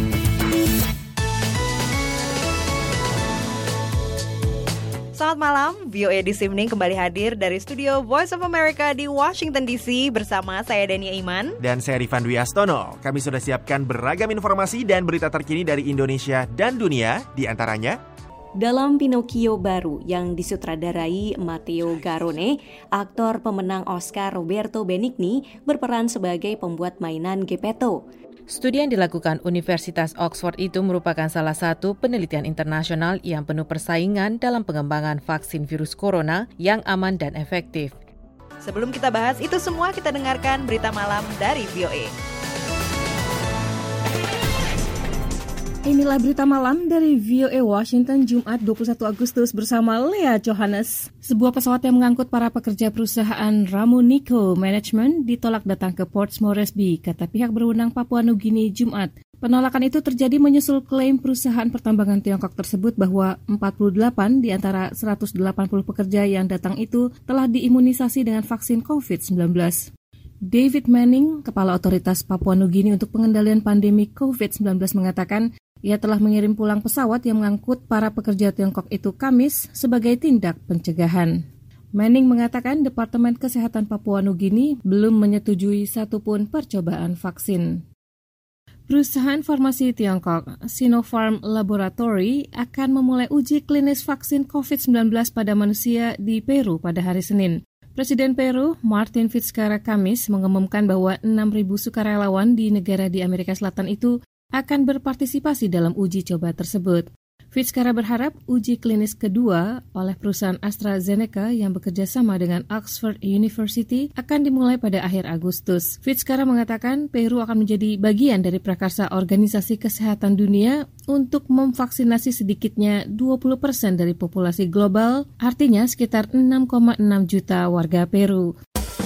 Selamat malam, VOA This Evening kembali hadir dari studio Voice of America di Washington DC bersama saya Dania Iman dan saya Rifan Dwi Astono. Kami sudah siapkan beragam informasi dan berita terkini dari Indonesia dan dunia, di antaranya dalam Pinocchio baru yang disutradarai Matteo Garrone, aktor pemenang Oscar Roberto Benigni berperan sebagai pembuat mainan Geppetto. Studi yang dilakukan Universitas Oxford itu merupakan salah satu penelitian internasional yang penuh persaingan dalam pengembangan vaksin virus corona yang aman dan efektif. Sebelum kita bahas itu semua, kita dengarkan berita malam dari VOA. Inilah berita malam dari VOA Washington Jumat 21 Agustus bersama Lea Johannes. Sebuah pesawat yang mengangkut para pekerja perusahaan Ramunico Management ditolak datang ke Port Moresby, kata pihak berwenang Papua Nugini Jumat. Penolakan itu terjadi menyusul klaim perusahaan pertambangan Tiongkok tersebut bahwa 48 di antara 180 pekerja yang datang itu telah diimunisasi dengan vaksin COVID-19. David Manning, Kepala Otoritas Papua Nugini untuk Pengendalian Pandemi COVID-19 mengatakan ia telah mengirim pulang pesawat yang mengangkut para pekerja Tiongkok itu Kamis sebagai tindak pencegahan. Manning mengatakan Departemen Kesehatan Papua Nugini belum menyetujui satupun percobaan vaksin. Perusahaan farmasi Tiongkok, Sinopharm Laboratory, akan memulai uji klinis vaksin COVID-19 pada manusia di Peru pada hari Senin. Presiden Peru, Martin Vizcarra Kamis, mengumumkan bahwa 6.000 sukarelawan di negara di Amerika Selatan itu akan berpartisipasi dalam uji coba tersebut. Vizcarra berharap uji klinis kedua oleh perusahaan AstraZeneca yang bekerja sama dengan Oxford University akan dimulai pada akhir Agustus. Vizcarra mengatakan Peru akan menjadi bagian dari prakarsa Organisasi Kesehatan Dunia untuk memvaksinasi sedikitnya 20% dari populasi global, artinya sekitar 6,6 juta warga Peru.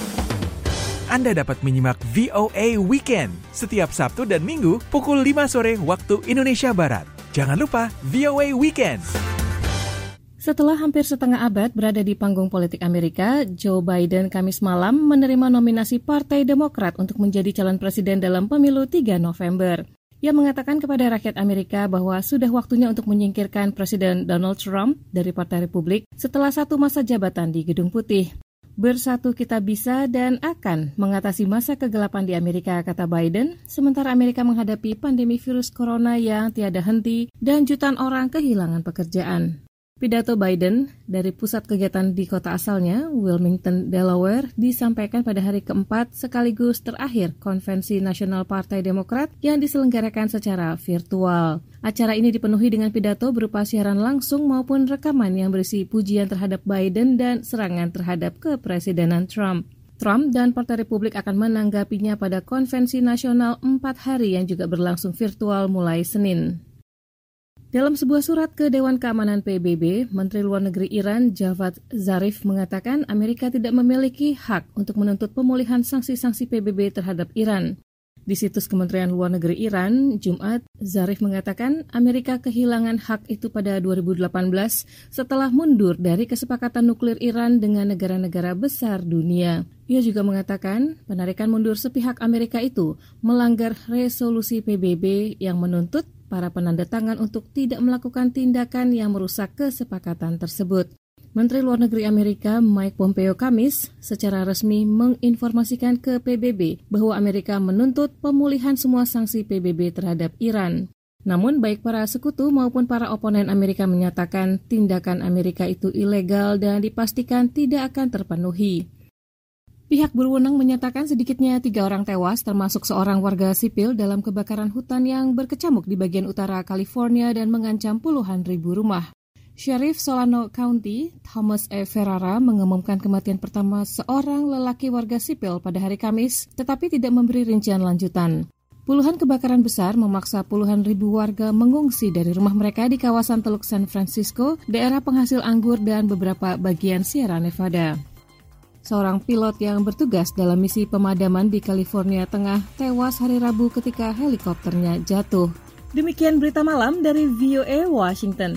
Anda dapat menyimak VOA Weekend setiap Sabtu dan Minggu pukul 5 sore waktu Indonesia Barat. Jangan lupa VOA Weekend. Setelah hampir setengah abad berada di panggung politik Amerika, Joe Biden Kamis malam menerima nominasi Partai Demokrat untuk menjadi calon presiden dalam pemilu 3 November. Ia mengatakan kepada rakyat Amerika bahwa sudah waktunya untuk menyingkirkan Presiden Donald Trump dari Partai Republik setelah satu masa jabatan di Gedung Putih. Bersatu kita bisa dan akan mengatasi masa kegelapan di Amerika, kata Biden, sementara Amerika menghadapi pandemi virus corona yang tiada henti dan jutaan orang kehilangan pekerjaan. Pidato Biden dari pusat kegiatan di kota asalnya, Wilmington, Delaware, disampaikan pada hari keempat sekaligus terakhir Konvensi Nasional Partai Demokrat yang diselenggarakan secara virtual. Acara ini dipenuhi dengan pidato berupa siaran langsung maupun rekaman yang berisi pujian terhadap Biden dan serangan terhadap kepresidenan Trump. Trump dan Partai Republik akan menanggapinya pada Konvensi Nasional 4 hari yang juga berlangsung virtual mulai Senin. Dalam sebuah surat ke Dewan Keamanan PBB, Menteri Luar Negeri Iran Javad Zarif mengatakan Amerika tidak memiliki hak untuk menuntut pemulihan sanksi-sanksi PBB terhadap Iran. Di situs Kementerian Luar Negeri Iran, Jumat, Zarif mengatakan Amerika kehilangan hak itu pada 2018 setelah mundur dari kesepakatan nuklir Iran dengan negara-negara besar dunia. Ia juga mengatakan penarikan mundur sepihak Amerika itu melanggar resolusi PBB yang menuntut para penanda tangan untuk tidak melakukan tindakan yang merusak kesepakatan tersebut. Menteri Luar Negeri Amerika Mike Pompeo Kamis secara resmi menginformasikan ke PBB bahwa Amerika menuntut pemulihan semua sanksi PBB terhadap Iran. Namun baik para sekutu maupun para oponen Amerika menyatakan tindakan Amerika itu ilegal dan dipastikan tidak akan terpenuhi. Pihak berwenang menyatakan sedikitnya 3 orang tewas termasuk seorang warga sipil dalam kebakaran hutan yang berkecamuk di bagian utara California dan mengancam puluhan ribu rumah. Sheriff Solano County, Thomas E. Ferrara, mengumumkan kematian pertama seorang lelaki warga sipil pada hari Kamis, tetapi tidak memberi rincian lanjutan. Puluhan kebakaran besar memaksa puluhan ribu warga mengungsi dari rumah mereka di kawasan Teluk San Francisco, daerah penghasil anggur dan beberapa bagian Sierra Nevada. Seorang pilot yang bertugas dalam misi pemadaman di California Tengah tewas hari Rabu ketika helikopternya jatuh. Demikian berita malam dari VOA Washington.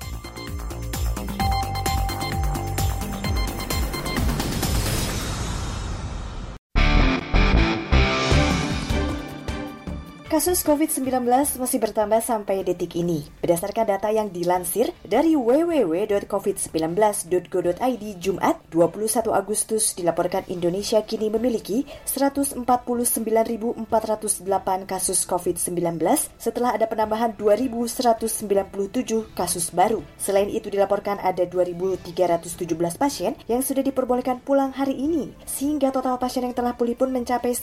Kasus COVID-19 masih bertambah sampai detik ini. Berdasarkan data yang dilansir dari www.covid19.go.id Jumat 21 Agustus dilaporkan Indonesia kini memiliki 149.408 kasus COVID-19 setelah ada penambahan 2.197 kasus baru. Selain itu dilaporkan ada 2.317 pasien yang sudah diperbolehkan pulang hari ini, sehingga total pasien yang telah pulih pun mencapai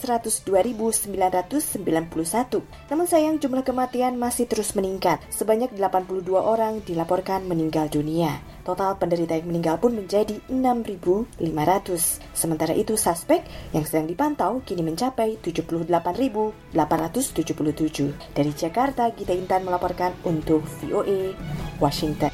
102.991. Namun sayang jumlah kematian masih terus meningkat. Sebanyak 82 orang dilaporkan meninggal dunia. Total penderita yang meninggal pun menjadi 6.500. Sementara itu suspek yang sedang dipantau kini mencapai 78.877. Dari Jakarta, Gita Intan melaporkan untuk VOA Washington.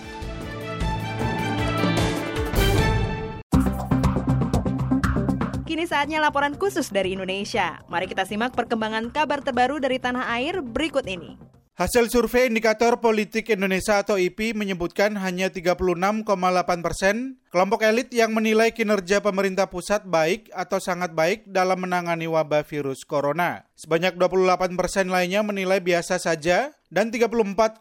Kini saatnya laporan khusus dari Indonesia. Mari kita simak perkembangan kabar terbaru dari tanah air berikut ini. Hasil survei Indikator Politik Indonesia atau IPI menyebutkan hanya 36,8% kelompok elit yang menilai kinerja pemerintah pusat baik atau sangat baik dalam menangani wabah virus corona. Sebanyak 28% lainnya menilai biasa saja dan 34,9%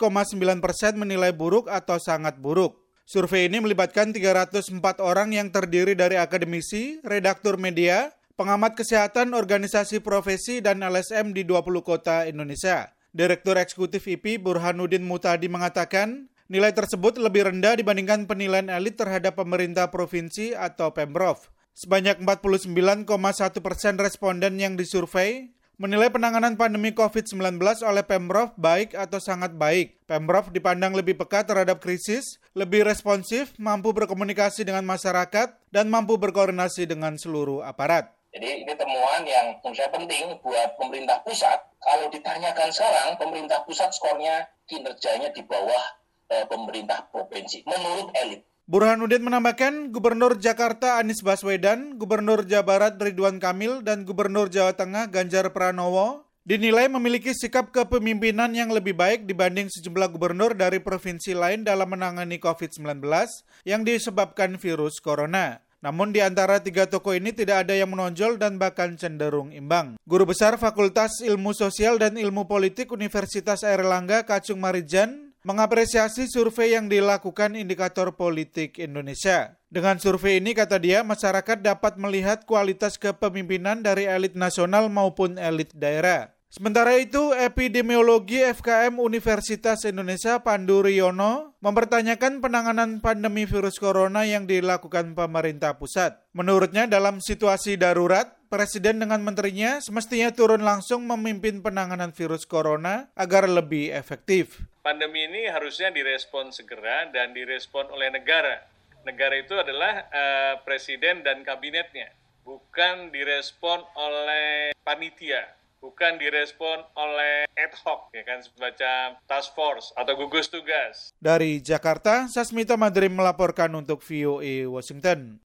menilai buruk atau sangat buruk. Survei ini melibatkan 304 orang yang terdiri dari akademisi, redaktur media, pengamat kesehatan, organisasi profesi, dan LSM di 20 kota Indonesia. Direktur Eksekutif IPI Burhanuddin Mutadi mengatakan, nilai tersebut lebih rendah dibandingkan penilaian elit terhadap pemerintah provinsi atau Pemprov. Sebanyak 49,1% responden yang disurvei menilai penanganan pandemi COVID-19 oleh Pemprov baik atau sangat baik. Pemprov dipandang lebih peka terhadap krisis, lebih responsif, mampu berkomunikasi dengan masyarakat, dan mampu berkoordinasi dengan seluruh aparat. Jadi ini temuan yang menurut saya penting buat pemerintah pusat. Kalau ditanyakan sekarang, pemerintah pusat skornya kinerjanya di bawah pemerintah provinsi, menurut elit. Burhanuddin menambahkan, Gubernur Jakarta Anies Baswedan, Gubernur Jawa Barat Ridwan Kamil, dan Gubernur Jawa Tengah Ganjar Pranowo dinilai memiliki sikap kepemimpinan yang lebih baik dibanding sejumlah gubernur dari provinsi lain dalam menangani COVID-19 yang disebabkan virus corona. Namun di antara tiga tokoh ini tidak ada yang menonjol dan bahkan cenderung imbang. Guru Besar Fakultas Ilmu Sosial dan Ilmu Politik Universitas Airlangga Kacung Marijan mengapresiasi survei yang dilakukan Indikator Politik Indonesia. Dengan survei ini, kata dia, masyarakat dapat melihat kualitas kepemimpinan dari elit nasional maupun elit daerah. Sementara itu, epidemiologi FKM Universitas Indonesia Pandu Riono mempertanyakan penanganan pandemi virus corona yang dilakukan pemerintah pusat. Menurutnya, dalam situasi darurat, Presiden dengan menterinya semestinya turun langsung memimpin penanganan virus corona agar lebih efektif. Pandemi ini harusnya direspon segera dan direspon oleh negara. Negara itu adalah Presiden dan kabinetnya, bukan direspon oleh panitia. Bukan direspon oleh ad hoc, ya kan, semacam task force atau gugus tugas. Dari Jakarta, Sasmita Madrim melaporkan untuk VOA Washington.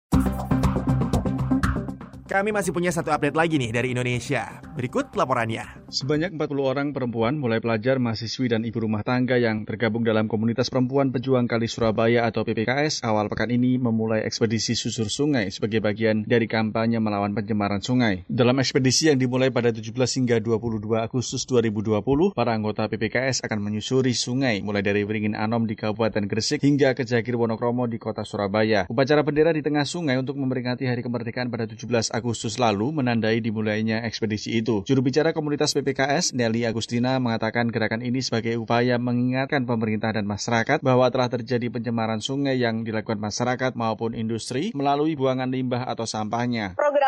Kami masih punya satu update lagi nih dari Indonesia. Berikut laporannya. Sebanyak 40 orang perempuan, mulai pelajar, mahasiswi, dan ibu rumah tangga yang tergabung dalam komunitas perempuan pejuang Kali Surabaya atau PPKS awal pekan ini memulai ekspedisi susur sungai sebagai bagian dari kampanye melawan pencemaran sungai. Dalam ekspedisi yang dimulai pada 17 hingga 22 Agustus 2020, para anggota PPKS akan menyusuri sungai mulai dari Wringin Anom di Kabupaten Gresik hingga ke Jagir Wonokromo di kota Surabaya. Upacara bendera di tengah sungai untuk memperingati Hari Kemerdekaan pada 17 Agustus lalu menandai dimulainya ekspedisi itu. Juru bicara komunitas PPKS, Nelly Agustina, mengatakan gerakan ini sebagai upaya mengingatkan pemerintah dan masyarakat bahwa telah terjadi pencemaran sungai yang dilakukan masyarakat maupun industri melalui buangan limbah atau sampahnya. Program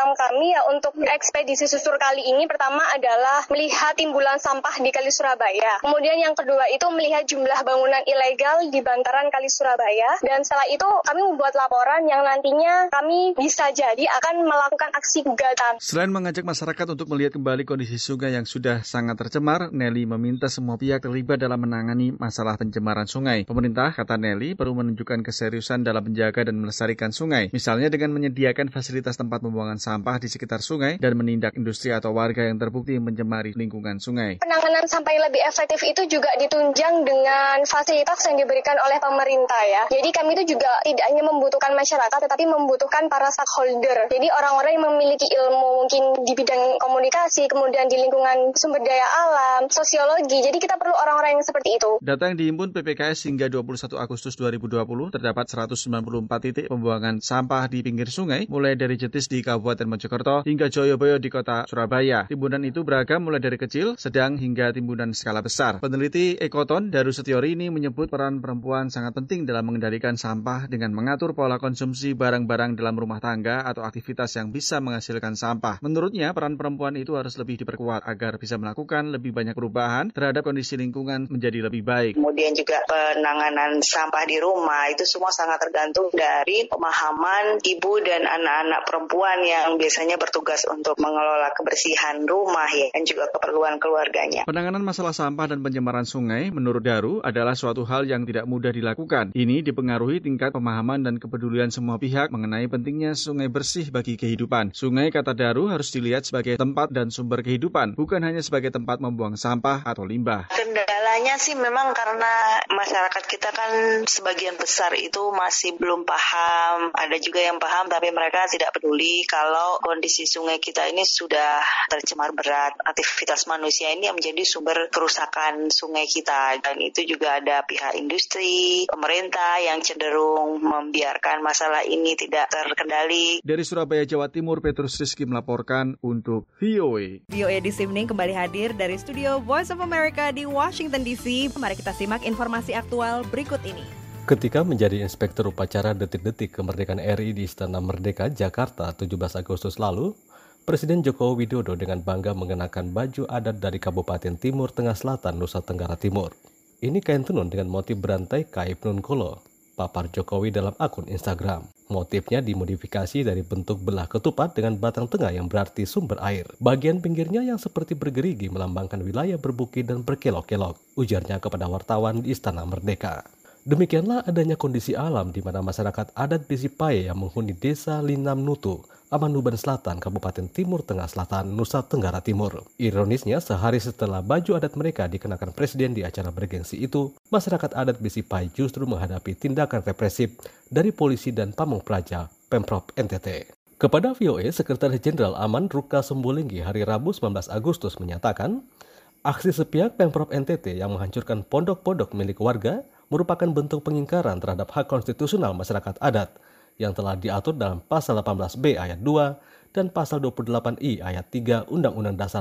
program kami ya untuk ekspedisi susur kali ini pertama adalah melihat timbulan sampah di Kali Surabaya. Kemudian yang kedua itu melihat jumlah bangunan ilegal di bantaran Kali Surabaya. Dan setelah itu kami membuat laporan yang nantinya kami bisa jadi akan melakukan aksi gugatan. Selain mengajak masyarakat untuk melihat kembali kondisi sungai yang sudah sangat tercemar, Nelly meminta semua pihak terlibat dalam menangani masalah pencemaran sungai. Pemerintah, kata Nelly, perlu menunjukkan keseriusan dalam menjaga dan melestarikan sungai. Misalnya dengan menyediakan fasilitas tempat pembuangan sampah di sekitar sungai dan menindak industri atau warga yang terbukti mencemari lingkungan sungai. Penanganan sampah yang lebih efektif itu juga ditunjang dengan fasilitas yang diberikan oleh pemerintah ya. Jadi kami itu juga tidak hanya membutuhkan masyarakat tetapi membutuhkan para stakeholder. Jadi orang-orang yang memiliki ilmu mungkin di bidang komunikasi, kemudian di lingkungan sumber daya alam, sosiologi. Jadi kita perlu orang-orang yang seperti itu. Data yang dihimpun PPKS hingga 21 Agustus 2020 terdapat 194 titik pembuangan sampah di pinggir sungai, mulai dari Jetis di Kabupaten Mojokerto hingga Joyoboyo di Kota Surabaya. Timbunan itu beragam mulai dari kecil, sedang hingga timbunan skala besar. Peneliti Ekoton Daru Setiori ini menyebut peran perempuan sangat penting dalam mengendalikan sampah dengan mengatur pola konsumsi barang-barang dalam rumah tangga atau aktivitas yang bisa menghasilkan sampah. Menurutnya, peran perempuan itu harus lebih diperkuat agar bisa melakukan lebih banyak perubahan terhadap kondisi lingkungan menjadi lebih baik. Kemudian juga penanganan sampah di rumah itu semua sangat tergantung dari pemahaman ibu dan anak-anak perempuan yang biasanya bertugas untuk mengelola kebersihan rumah ya, dan juga keperluan keluarganya. Penanganan masalah sampah dan pencemaran sungai menurut Daru adalah suatu hal yang tidak mudah dilakukan. Ini dipengaruhi tingkat pemahaman dan kepedulian semua pihak mengenai pentingnya sungai bersih bagi kehidupan. Sungai, kata Daru, harus dilihat sebagai tempat dan sumber kehidupan, bukan hanya sebagai tempat membuang sampah atau limbah. Kendalanya sih memang karena masyarakat kita kan sebagian besar itu masih belum paham. Ada juga yang paham tapi mereka tidak peduli kalau kondisi sungai kita ini sudah tercemar berat. Aktivitas manusia ini yang menjadi sumber kerusakan sungai kita, dan itu juga ada pihak industri, pemerintah yang cenderung membiarkan masalah ini tidak terkendali. Dari Surabaya, Jawa Timur, Petrus Rizky melaporkan untuk VOA. VOA This Evening kembali hadir dari studio Voice of America di Washington DC. Mari kita simak informasi aktual berikut ini. Ketika menjadi inspektur upacara detik-detik kemerdekaan RI di Istana Merdeka, Jakarta, 17 Agustus lalu, Presiden Joko Widodo dengan bangga mengenakan baju adat dari Kabupaten Timur Tengah Selatan, Nusa Tenggara Timur. Ini kain tenun dengan motif berantai Kaip Nun Kolo, papar Jokowi dalam akun Instagram. Motifnya dimodifikasi dari bentuk belah ketupat dengan batang tengah yang berarti sumber air. Bagian pinggirnya yang seperti bergerigi melambangkan wilayah berbukit dan berkelok-kelok, ujarnya kepada wartawan di Istana Merdeka. Demikianlah adanya kondisi alam di mana masyarakat adat Bisipaye yang menghuni desa Linam Nutu, Amanuban Selatan, Kabupaten Timur Tengah Selatan, Nusa Tenggara Timur. Ironisnya, sehari setelah baju adat mereka dikenakan presiden di acara bergengsi itu, masyarakat adat Bisipaye justru menghadapi tindakan represif dari polisi dan Pamong Praja, Pemprov NTT. Kepada VOA, Sekretaris Jenderal Aman Ruka Sembulinggi hari Rabu 19 Agustus menyatakan, aksi sepihak Pemprov NTT yang menghancurkan pondok-pondok milik warga merupakan bentuk pengingkaran terhadap hak konstitusional masyarakat adat yang telah diatur dalam Pasal 18B ayat 2 dan Pasal 28I ayat 3 Undang-Undang Dasar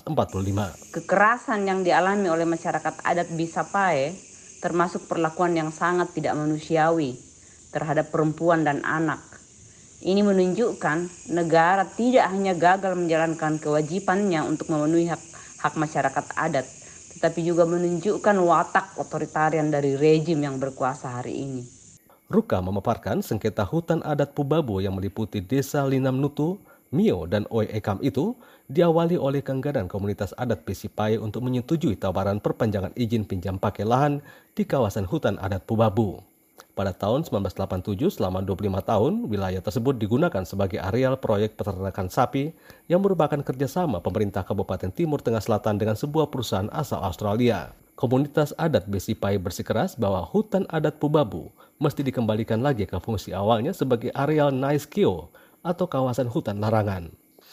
1945. Kekerasan yang dialami oleh masyarakat adat Bisipaye termasuk perlakuan yang sangat tidak manusiawi terhadap perempuan dan anak. Ini menunjukkan negara tidak hanya gagal menjalankan kewajibannya untuk memenuhi hak masyarakat adat, tetapi juga menunjukkan watak otoritarian dari rejim yang berkuasa hari ini. Ruka memaparkan sengketa hutan adat Pubabu yang meliputi desa Linam Nutu, Mio, dan Oi Ekam itu diawali oleh keengganan komunitas adat Bisipaye untuk menyetujui tawaran perpanjangan izin pinjam pakai lahan di kawasan hutan adat Pubabu. Pada tahun 1987, selama 25 tahun, wilayah tersebut digunakan sebagai areal proyek peternakan sapi yang merupakan kerjasama pemerintah Kabupaten Timur Tengah Selatan dengan sebuah perusahaan asal Australia. Komunitas adat Bisipaye bersikeras bahwa hutan adat Pubabu mesti dikembalikan lagi ke fungsi awalnya sebagai areal Naiskio atau kawasan hutan larangan.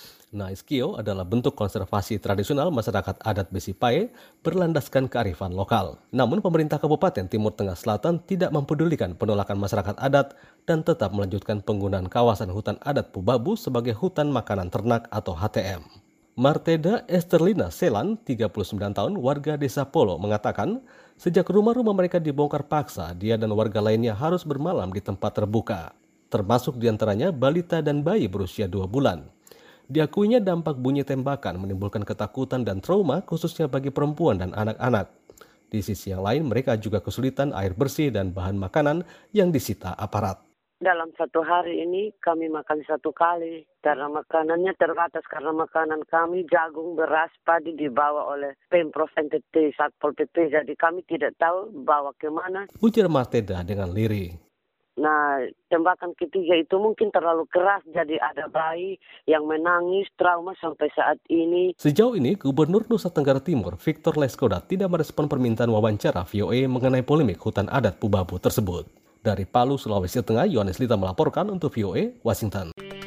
Naiskio adalah bentuk konservasi tradisional masyarakat adat Bisipaye berlandaskan kearifan lokal. Namun pemerintah Kabupaten Timur Tengah Selatan tidak mempedulikan penolakan masyarakat adat dan tetap melanjutkan penggunaan kawasan hutan adat Pubabu sebagai hutan makanan ternak atau HTM. Marteda Esterlina Selan, 39 tahun, warga desa Polo, mengatakan sejak rumah-rumah mereka dibongkar paksa, dia dan warga lainnya harus bermalam di tempat terbuka, termasuk diantaranya balita dan bayi berusia 2 bulan. Diakuinya dampak bunyi tembakan menimbulkan ketakutan dan trauma khususnya bagi perempuan dan anak-anak. Di sisi yang lain, mereka juga kesulitan air bersih dan bahan makanan yang disita aparat. Dalam satu hari ini kami makan 1 kali karena makanannya terbatas karena makanan kami jagung, beras, padi dibawa oleh Pemprov NTT, Satpol PP, jadi kami tidak tahu bawa kemana. Ujar Marteda dengan lirih. Nah, tembakan ketiga itu mungkin terlalu keras, jadi ada bayi yang menangis, trauma sampai saat ini. Sejauh ini, Gubernur Nusa Tenggara Timur, Victor Leskodat, tidak merespon permintaan wawancara VOA mengenai polemik hutan adat Pubabu tersebut. Dari Palu, Sulawesi Tengah, Yohanes Lita melaporkan untuk VOA, Washington.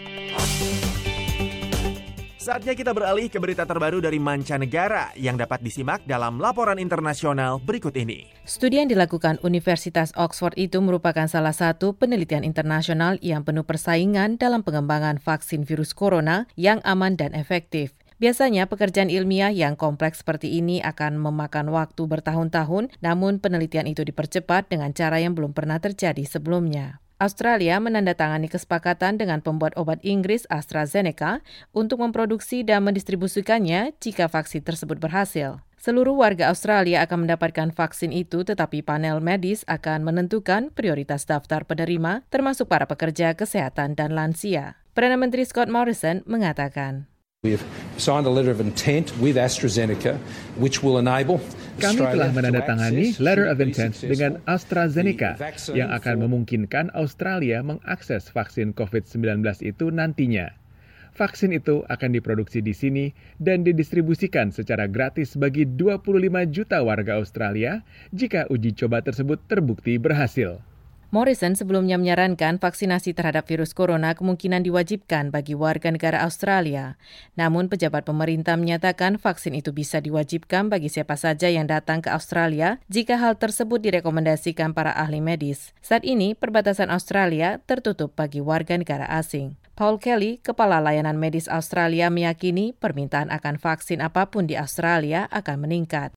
Saatnya kita beralih ke berita terbaru dari mancanegara yang dapat disimak dalam laporan internasional berikut ini. Studi yang dilakukan Universitas Oxford itu merupakan salah satu penelitian internasional yang penuh persaingan dalam pengembangan vaksin virus corona yang aman dan efektif. Biasanya pekerjaan ilmiah yang kompleks seperti ini akan memakan waktu bertahun-tahun, namun penelitian itu dipercepat dengan cara yang belum pernah terjadi sebelumnya. Australia menandatangani kesepakatan dengan pembuat obat Inggris AstraZeneca untuk memproduksi dan mendistribusikannya jika vaksin tersebut berhasil. Seluruh warga Australia akan mendapatkan vaksin itu, tetapi panel medis akan menentukan prioritas daftar penerima, termasuk para pekerja kesehatan dan lansia. Perdana Menteri Scott Morrison mengatakan, We've signed a letter of intent with AstraZeneca, which will enable Kami telah menandatangani letter of intent dengan AstraZeneca yang akan memungkinkan Australia mengakses vaksin COVID-19 itu nantinya. Vaksin itu akan diproduksi di sini dan didistribusikan secara gratis bagi 25 juta warga Australia jika uji coba tersebut terbukti berhasil. Morrison sebelumnya menyarankan vaksinasi terhadap virus corona kemungkinan diwajibkan bagi warga negara Australia. Namun pejabat pemerintah menyatakan vaksin itu bisa diwajibkan bagi siapa saja yang datang ke Australia jika hal tersebut direkomendasikan para ahli medis. Saat ini perbatasan Australia tertutup bagi warga negara asing. Paul Kelly, Kepala Layanan Medis Australia, meyakini permintaan akan vaksin apapun di Australia akan meningkat.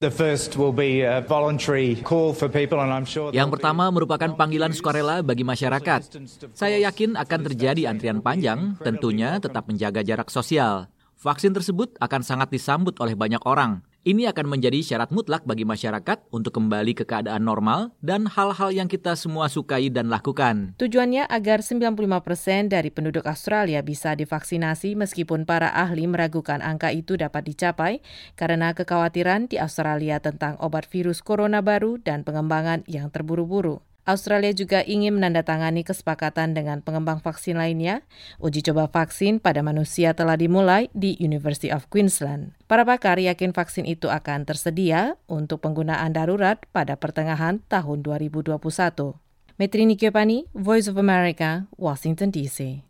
Yang pertama merupakan panggilan sukarela bagi masyarakat. Saya yakin akan terjadi antrian panjang, tentunya tetap menjaga jarak sosial. Vaksin tersebut akan sangat disambut oleh banyak orang. Ini akan menjadi syarat mutlak bagi masyarakat untuk kembali ke keadaan normal dan hal-hal yang kita semua sukai dan lakukan. Tujuannya agar 95% dari penduduk Australia bisa divaksinasi meskipun para ahli meragukan angka itu dapat dicapai karena kekhawatiran di Australia tentang obat virus corona baru dan pengembangan yang terburu-buru. Australia juga ingin menandatangani kesepakatan dengan pengembang vaksin lainnya. Uji coba vaksin pada manusia telah dimulai di University of Queensland. Para pakar yakin vaksin itu akan tersedia untuk penggunaan darurat pada pertengahan tahun 2021. Metrini Kyopani, Voice of America, Washington DC.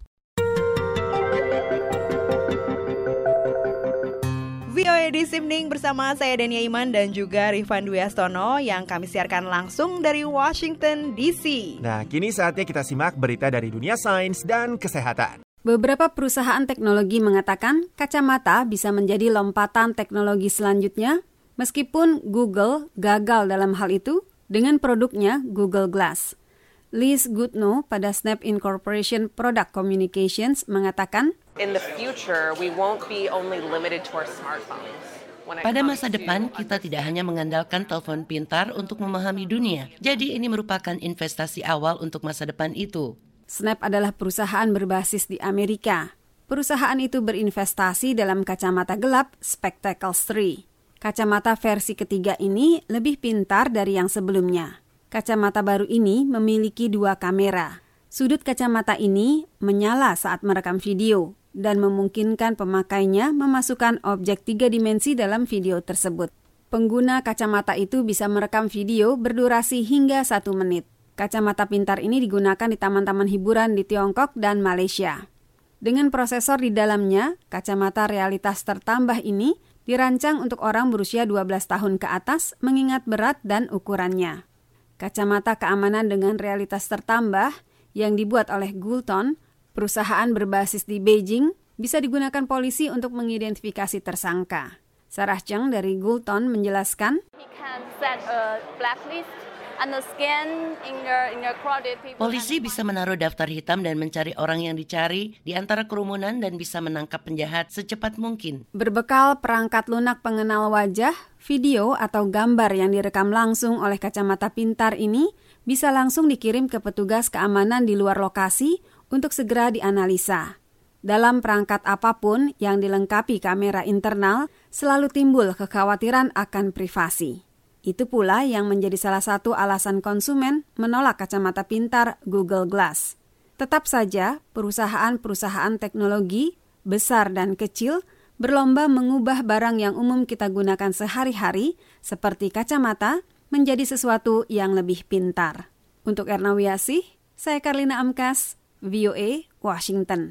VOA This Evening bersama saya Dania Iman dan juga Rifan Dwi Astono yang kami siarkan langsung dari Washington DC. Nah, kini saatnya kita simak berita dari dunia sains dan kesehatan. Beberapa perusahaan teknologi mengatakan kacamata bisa menjadi lompatan teknologi selanjutnya, meskipun Google gagal dalam hal itu dengan produknya Google Glass. Liz Goodnow pada Snap Incorporation Product Communications mengatakan, In the future, we won't be only limited to our smartphones. Pada masa depan, kita tidak hanya mengandalkan telepon pintar untuk memahami dunia. Jadi ini merupakan investasi awal untuk masa depan itu. Snap adalah perusahaan berbasis di Amerika. Perusahaan itu berinvestasi dalam kacamata gelap Spectacles 3. Kacamata versi ketiga ini lebih pintar dari yang sebelumnya. Kacamata baru ini memiliki 2 kamera. Sudut kacamata ini menyala saat merekam video dan memungkinkan pemakainya memasukkan objek 3 dimensi dalam video tersebut. Pengguna kacamata itu bisa merekam video berdurasi hingga 1 menit. Kacamata pintar ini digunakan di taman-taman hiburan di Tiongkok dan Malaysia. Dengan prosesor di dalamnya, kacamata realitas tertambah ini dirancang untuk orang berusia 12 tahun ke atas mengingat berat dan ukurannya. Kacamata keamanan dengan realitas tertambah yang dibuat oleh Gulton, perusahaan berbasis di Beijing, bisa digunakan polisi untuk mengidentifikasi tersangka. Sarah Cheng dari Gulton menjelaskan, Polisi bisa menaruh daftar hitam dan mencari orang yang dicari di antara kerumunan dan bisa menangkap penjahat secepat mungkin. Berbekal perangkat lunak pengenal wajah, video atau gambar yang direkam langsung oleh kacamata pintar ini bisa langsung dikirim ke petugas keamanan di luar lokasi untuk segera dianalisa. Dalam perangkat apapun yang dilengkapi kamera internal, selalu timbul kekhawatiran akan privasi. Itu pula yang menjadi salah satu alasan konsumen menolak kacamata pintar Google Glass. Tetap saja, perusahaan-perusahaan teknologi, besar dan kecil, berlomba mengubah barang yang umum kita gunakan sehari-hari, seperti kacamata, menjadi sesuatu yang lebih pintar. Untuk Erna Wiasih, saya Karlina Amkas, VOA, Washington.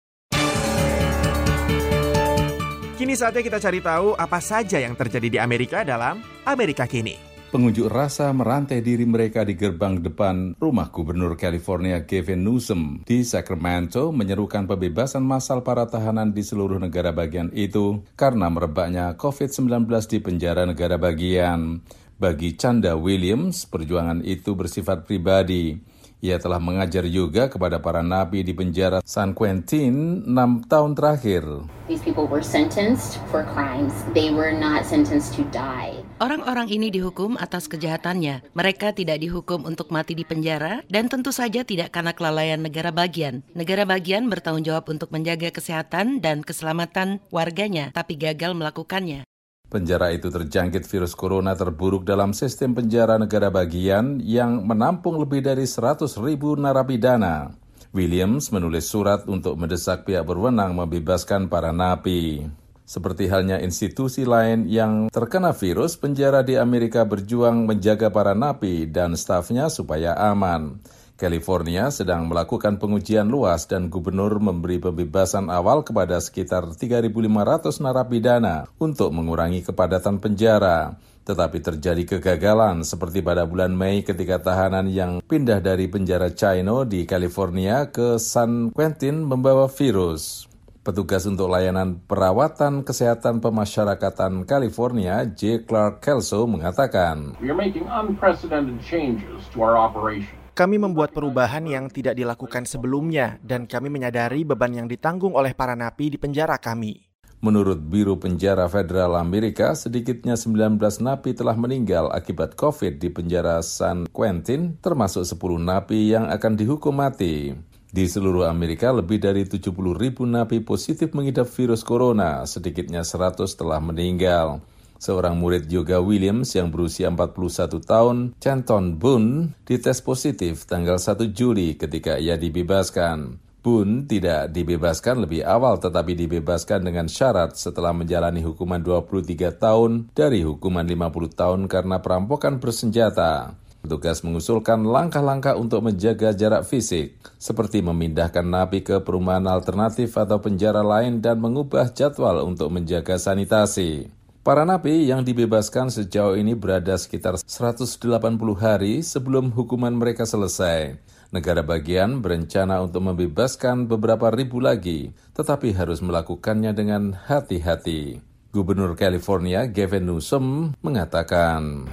Kini saatnya kita cari tahu apa saja yang terjadi di Amerika dalam Amerika Kini. Pengunjuk rasa merantai diri mereka di gerbang depan rumah Gubernur California Gavin Newsom di Sacramento menyerukan pembebasan massal para tahanan di seluruh negara bagian itu karena merebaknya COVID-19 di penjara negara bagian. Bagi Chanda Williams, perjuangan itu bersifat pribadi. Ia telah mengajar juga kepada para napi di penjara San Quentin 6 tahun terakhir. These people were sentenced for crimes. They were not sentenced to die. Orang-orang ini dihukum atas kejahatannya. Mereka tidak dihukum untuk mati di penjara dan tentu saja tidak karena kelalaian negara bagian. Negara bagian bertanggung jawab untuk menjaga kesehatan dan keselamatan warganya, tapi gagal melakukannya. Penjara itu terjangkit virus corona terburuk dalam sistem penjara negara bagian yang menampung lebih dari 100.000 narapidana. Williams menulis surat untuk mendesak pihak berwenang membebaskan para napi. Seperti halnya institusi lain yang terkena virus, penjara di Amerika berjuang menjaga para napi dan stafnya supaya aman. California sedang melakukan pengujian luas dan gubernur memberi pembebasan awal kepada sekitar 3.500 narapidana untuk mengurangi kepadatan penjara. Tetapi terjadi kegagalan seperti pada bulan Mei ketika tahanan yang pindah dari penjara Chino di California ke San Quentin membawa virus. Petugas untuk layanan perawatan kesehatan pemasyarakatan California, J. Clark Kelso, mengatakan, "We are making unprecedented changes to our operation." Kami membuat perubahan yang tidak dilakukan sebelumnya dan kami menyadari beban yang ditanggung oleh para napi di penjara kami. Menurut Biro Penjara Federal Amerika, sedikitnya 19 napi telah meninggal akibat COVID di penjara San Quentin, termasuk 10 napi yang akan dihukum mati. Di seluruh Amerika, lebih dari 70.000 napi positif mengidap virus corona, sedikitnya 100 telah meninggal. Seorang murid Yoga Williams yang berusia 41 tahun, Chanton Boone, dites positif tanggal 1 Juli ketika ia dibebaskan. Boone tidak dibebaskan lebih awal tetapi dibebaskan dengan syarat setelah menjalani hukuman 23 tahun dari hukuman 50 tahun karena perampokan bersenjata. Petugas mengusulkan langkah-langkah untuk menjaga jarak fisik, seperti memindahkan napi ke perumahan alternatif atau penjara lain dan mengubah jadwal untuk menjaga sanitasi. Para napi yang dibebaskan sejauh ini berada sekitar 180 hari sebelum hukuman mereka selesai. Negara bagian berencana untuk membebaskan beberapa ribu lagi, tetapi harus melakukannya dengan hati-hati. Gubernur California Gavin Newsom mengatakan,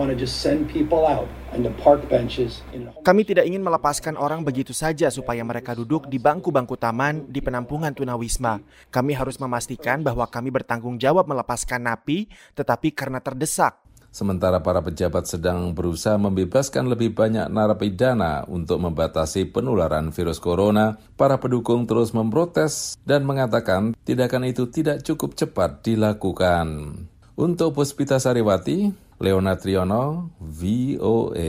kami tidak ingin melepaskan orang begitu saja supaya mereka duduk di bangku-bangku taman di penampungan tunawisma. Kami harus memastikan bahwa kami bertanggung jawab melepaskan napi, tetapi karena terdesak. Sementara para pejabat sedang berusaha membebaskan lebih banyak narapidana untuk membatasi penularan virus corona, para pendukung terus memprotes dan mengatakan tindakan itu tidak cukup cepat dilakukan. Untuk Puspita Sariwati, Leona Triono, VOA.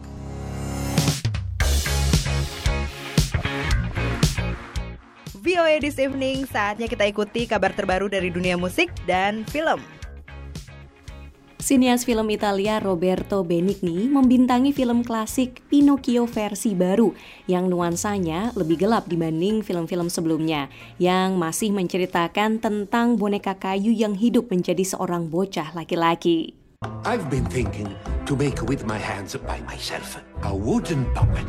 VOA This Evening, saatnya kita ikuti kabar terbaru dari dunia musik dan film. Sinias film Italia Roberto Benigni membintangi film klasik Pinocchio versi baru yang nuansanya lebih gelap dibanding film-film sebelumnya, yang masih menceritakan tentang boneka kayu yang hidup menjadi seorang bocah laki-laki. I've been thinking to make with my hands by myself a wooden puppet.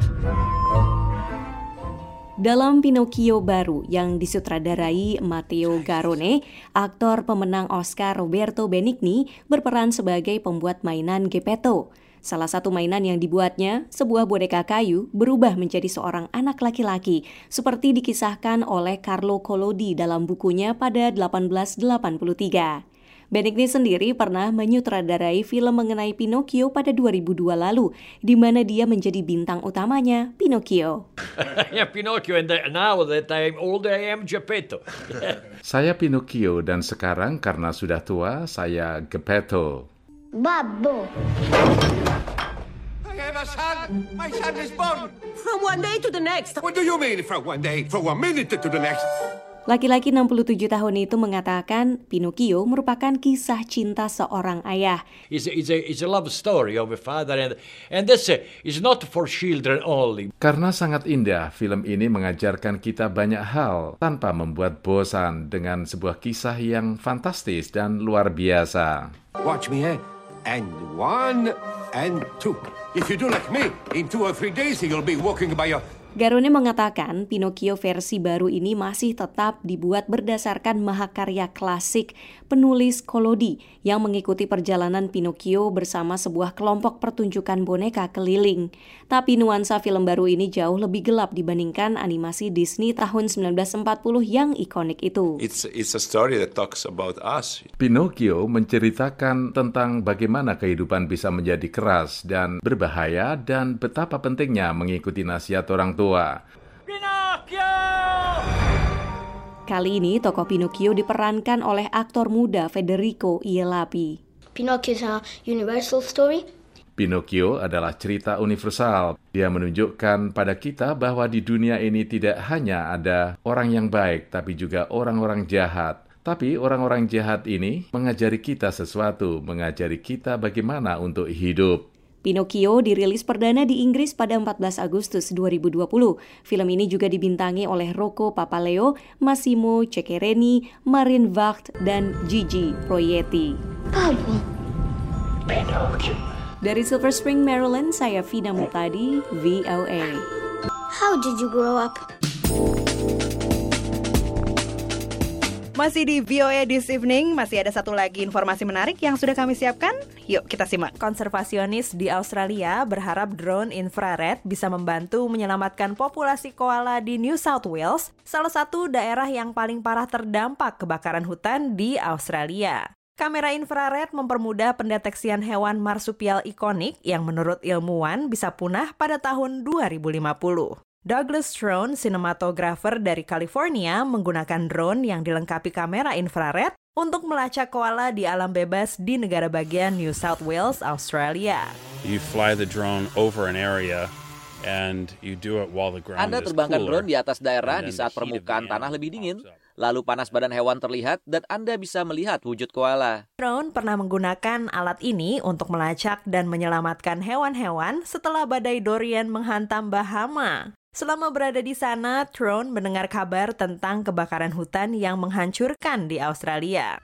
Dalam Pinocchio baru yang disutradarai Matteo Garrone, aktor pemenang Oscar Roberto Benigni berperan sebagai pembuat mainan Geppetto. Salah satu mainan yang dibuatnya, sebuah boneka kayu, berubah menjadi seorang anak laki-laki, seperti dikisahkan oleh Carlo Collodi dalam bukunya pada 1883. Benigni sendiri pernah menyutradarai film mengenai Pinocchio pada 2002 lalu, di mana dia menjadi bintang utamanya, Pinocchio. Pinocchio, and now that I'm older, I am Geppetto. Saya Pinocchio dan sekarang karena sudah tua, saya Geppetto. Babbo. I have a son! My son is born! From one day to the next. What do you mean from one day? From 1 minute to the next? Laki-laki 67 tahun itu mengatakan Pinocchio merupakan kisah cinta seorang ayah. It's a love story of a father, and this is not for children only. Karena sangat indah, film ini mengajarkan kita banyak hal tanpa membuat bosan dengan sebuah kisah yang fantastis dan luar biasa. Watch me, eh? And 1 and 2. If you do like me, in 2 or 3 days you'll be walking by your... Garone mengatakan Pinocchio versi baru ini masih tetap dibuat berdasarkan mahakarya klasik penulis Collodi yang mengikuti perjalanan Pinocchio bersama sebuah kelompok pertunjukan boneka keliling. Tapi nuansa film baru ini jauh lebih gelap dibandingkan animasi Disney tahun 1940 yang ikonik itu. It's a story that talks about us. Pinocchio menceritakan tentang bagaimana kehidupan bisa menjadi keras dan berbahaya dan betapa pentingnya mengikuti nasihat orang tua. Pinocchio! Kali ini tokoh Pinocchio diperankan oleh aktor muda Federico Ielapi. Pinocchio is a universal story. Pinocchio adalah cerita universal. Dia menunjukkan pada kita bahwa di dunia ini tidak hanya ada orang yang baik, tapi juga orang-orang jahat. Tapi orang-orang jahat ini mengajari kita sesuatu, mengajari kita bagaimana untuk hidup. Pinocchio dirilis perdana di Inggris pada 14 Agustus 2020. Film ini juga dibintangi oleh Rocco Papaleo, Massimo Ceccherini, Marin Vacht, dan Gigi Proietti. Pinocchio. Dari Silver Spring, Maryland, saya Vina Mutadi, VOA. How did you grow up? Masih di VOA This Evening, masih ada satu lagi informasi menarik yang sudah kami siapkan. Yuk kita simak. Konservasionis di Australia berharap drone infrared bisa membantu menyelamatkan populasi koala di New South Wales, salah satu daerah yang paling parah terdampak kebakaran hutan di Australia. Kamera infrared mempermudah pendeteksian hewan marsupial ikonik yang menurut ilmuwan bisa punah pada tahun 2050. Douglas Strone, sinematografer dari California, menggunakan drone yang dilengkapi kamera infrared untuk melacak koala di alam bebas di negara bagian New South Wales, Australia. You fly the drone over an area and you do it while the ground Anda is terbangkan cooler. drone di atas daerah di saat permukaan tanah lebih dingin, lalu panas badan hewan terlihat dan Anda bisa melihat wujud koala. Drone pernah menggunakan alat ini untuk melacak dan menyelamatkan hewan-hewan setelah badai Dorian menghantam Bahama. Selama berada di sana, Throne mendengar kabar tentang kebakaran hutan yang menghancurkan di Australia.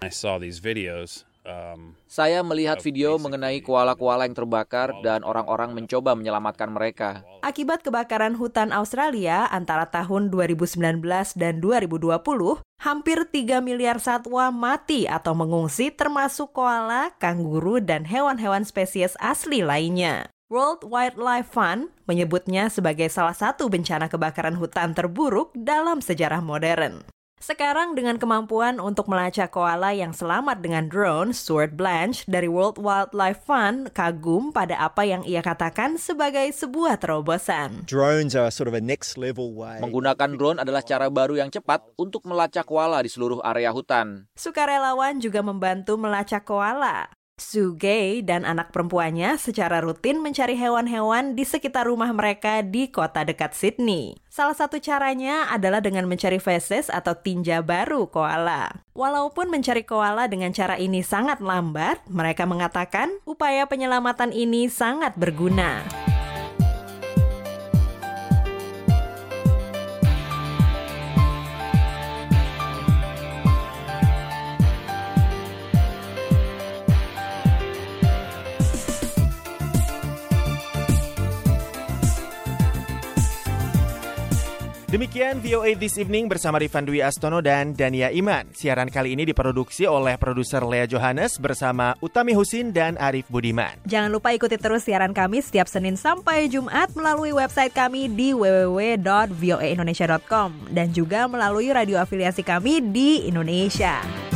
Saya melihat video mengenai koala-koala yang terbakar dan orang-orang mencoba menyelamatkan mereka. Akibat kebakaran hutan Australia antara tahun 2019 dan 2020, hampir 3 miliar satwa mati atau mengungsi termasuk koala, kanguru, dan hewan-hewan spesies asli lainnya. World Wildlife Fund menyebutnya sebagai salah satu bencana kebakaran hutan terburuk dalam sejarah modern. Sekarang dengan kemampuan untuk melacak koala yang selamat dengan drone, Stuart Blanche dari World Wildlife Fund kagum pada apa yang ia katakan sebagai sebuah terobosan. Drones are sort of a next level way. Menggunakan drone adalah cara baru yang cepat untuk melacak koala di seluruh area hutan. Sukarelawan juga membantu melacak koala. Sue Gay dan anak perempuannya secara rutin mencari hewan-hewan di sekitar rumah mereka di kota dekat Sydney. Salah satu caranya adalah dengan mencari feses atau tinja baru koala. Walaupun mencari koala dengan cara ini sangat lambat, mereka mengatakan upaya penyelamatan ini sangat berguna. Demikian VOA This Evening bersama Rifan Dwi Astono dan Dania Iman. Siaran kali ini diproduksi oleh produser Lea Johannes bersama Utami Husin dan Arif Budiman. Jangan lupa ikuti terus siaran kami setiap Senin sampai Jumat melalui website kami di www.voaindonesia.com dan juga melalui radio afiliasi kami di Indonesia.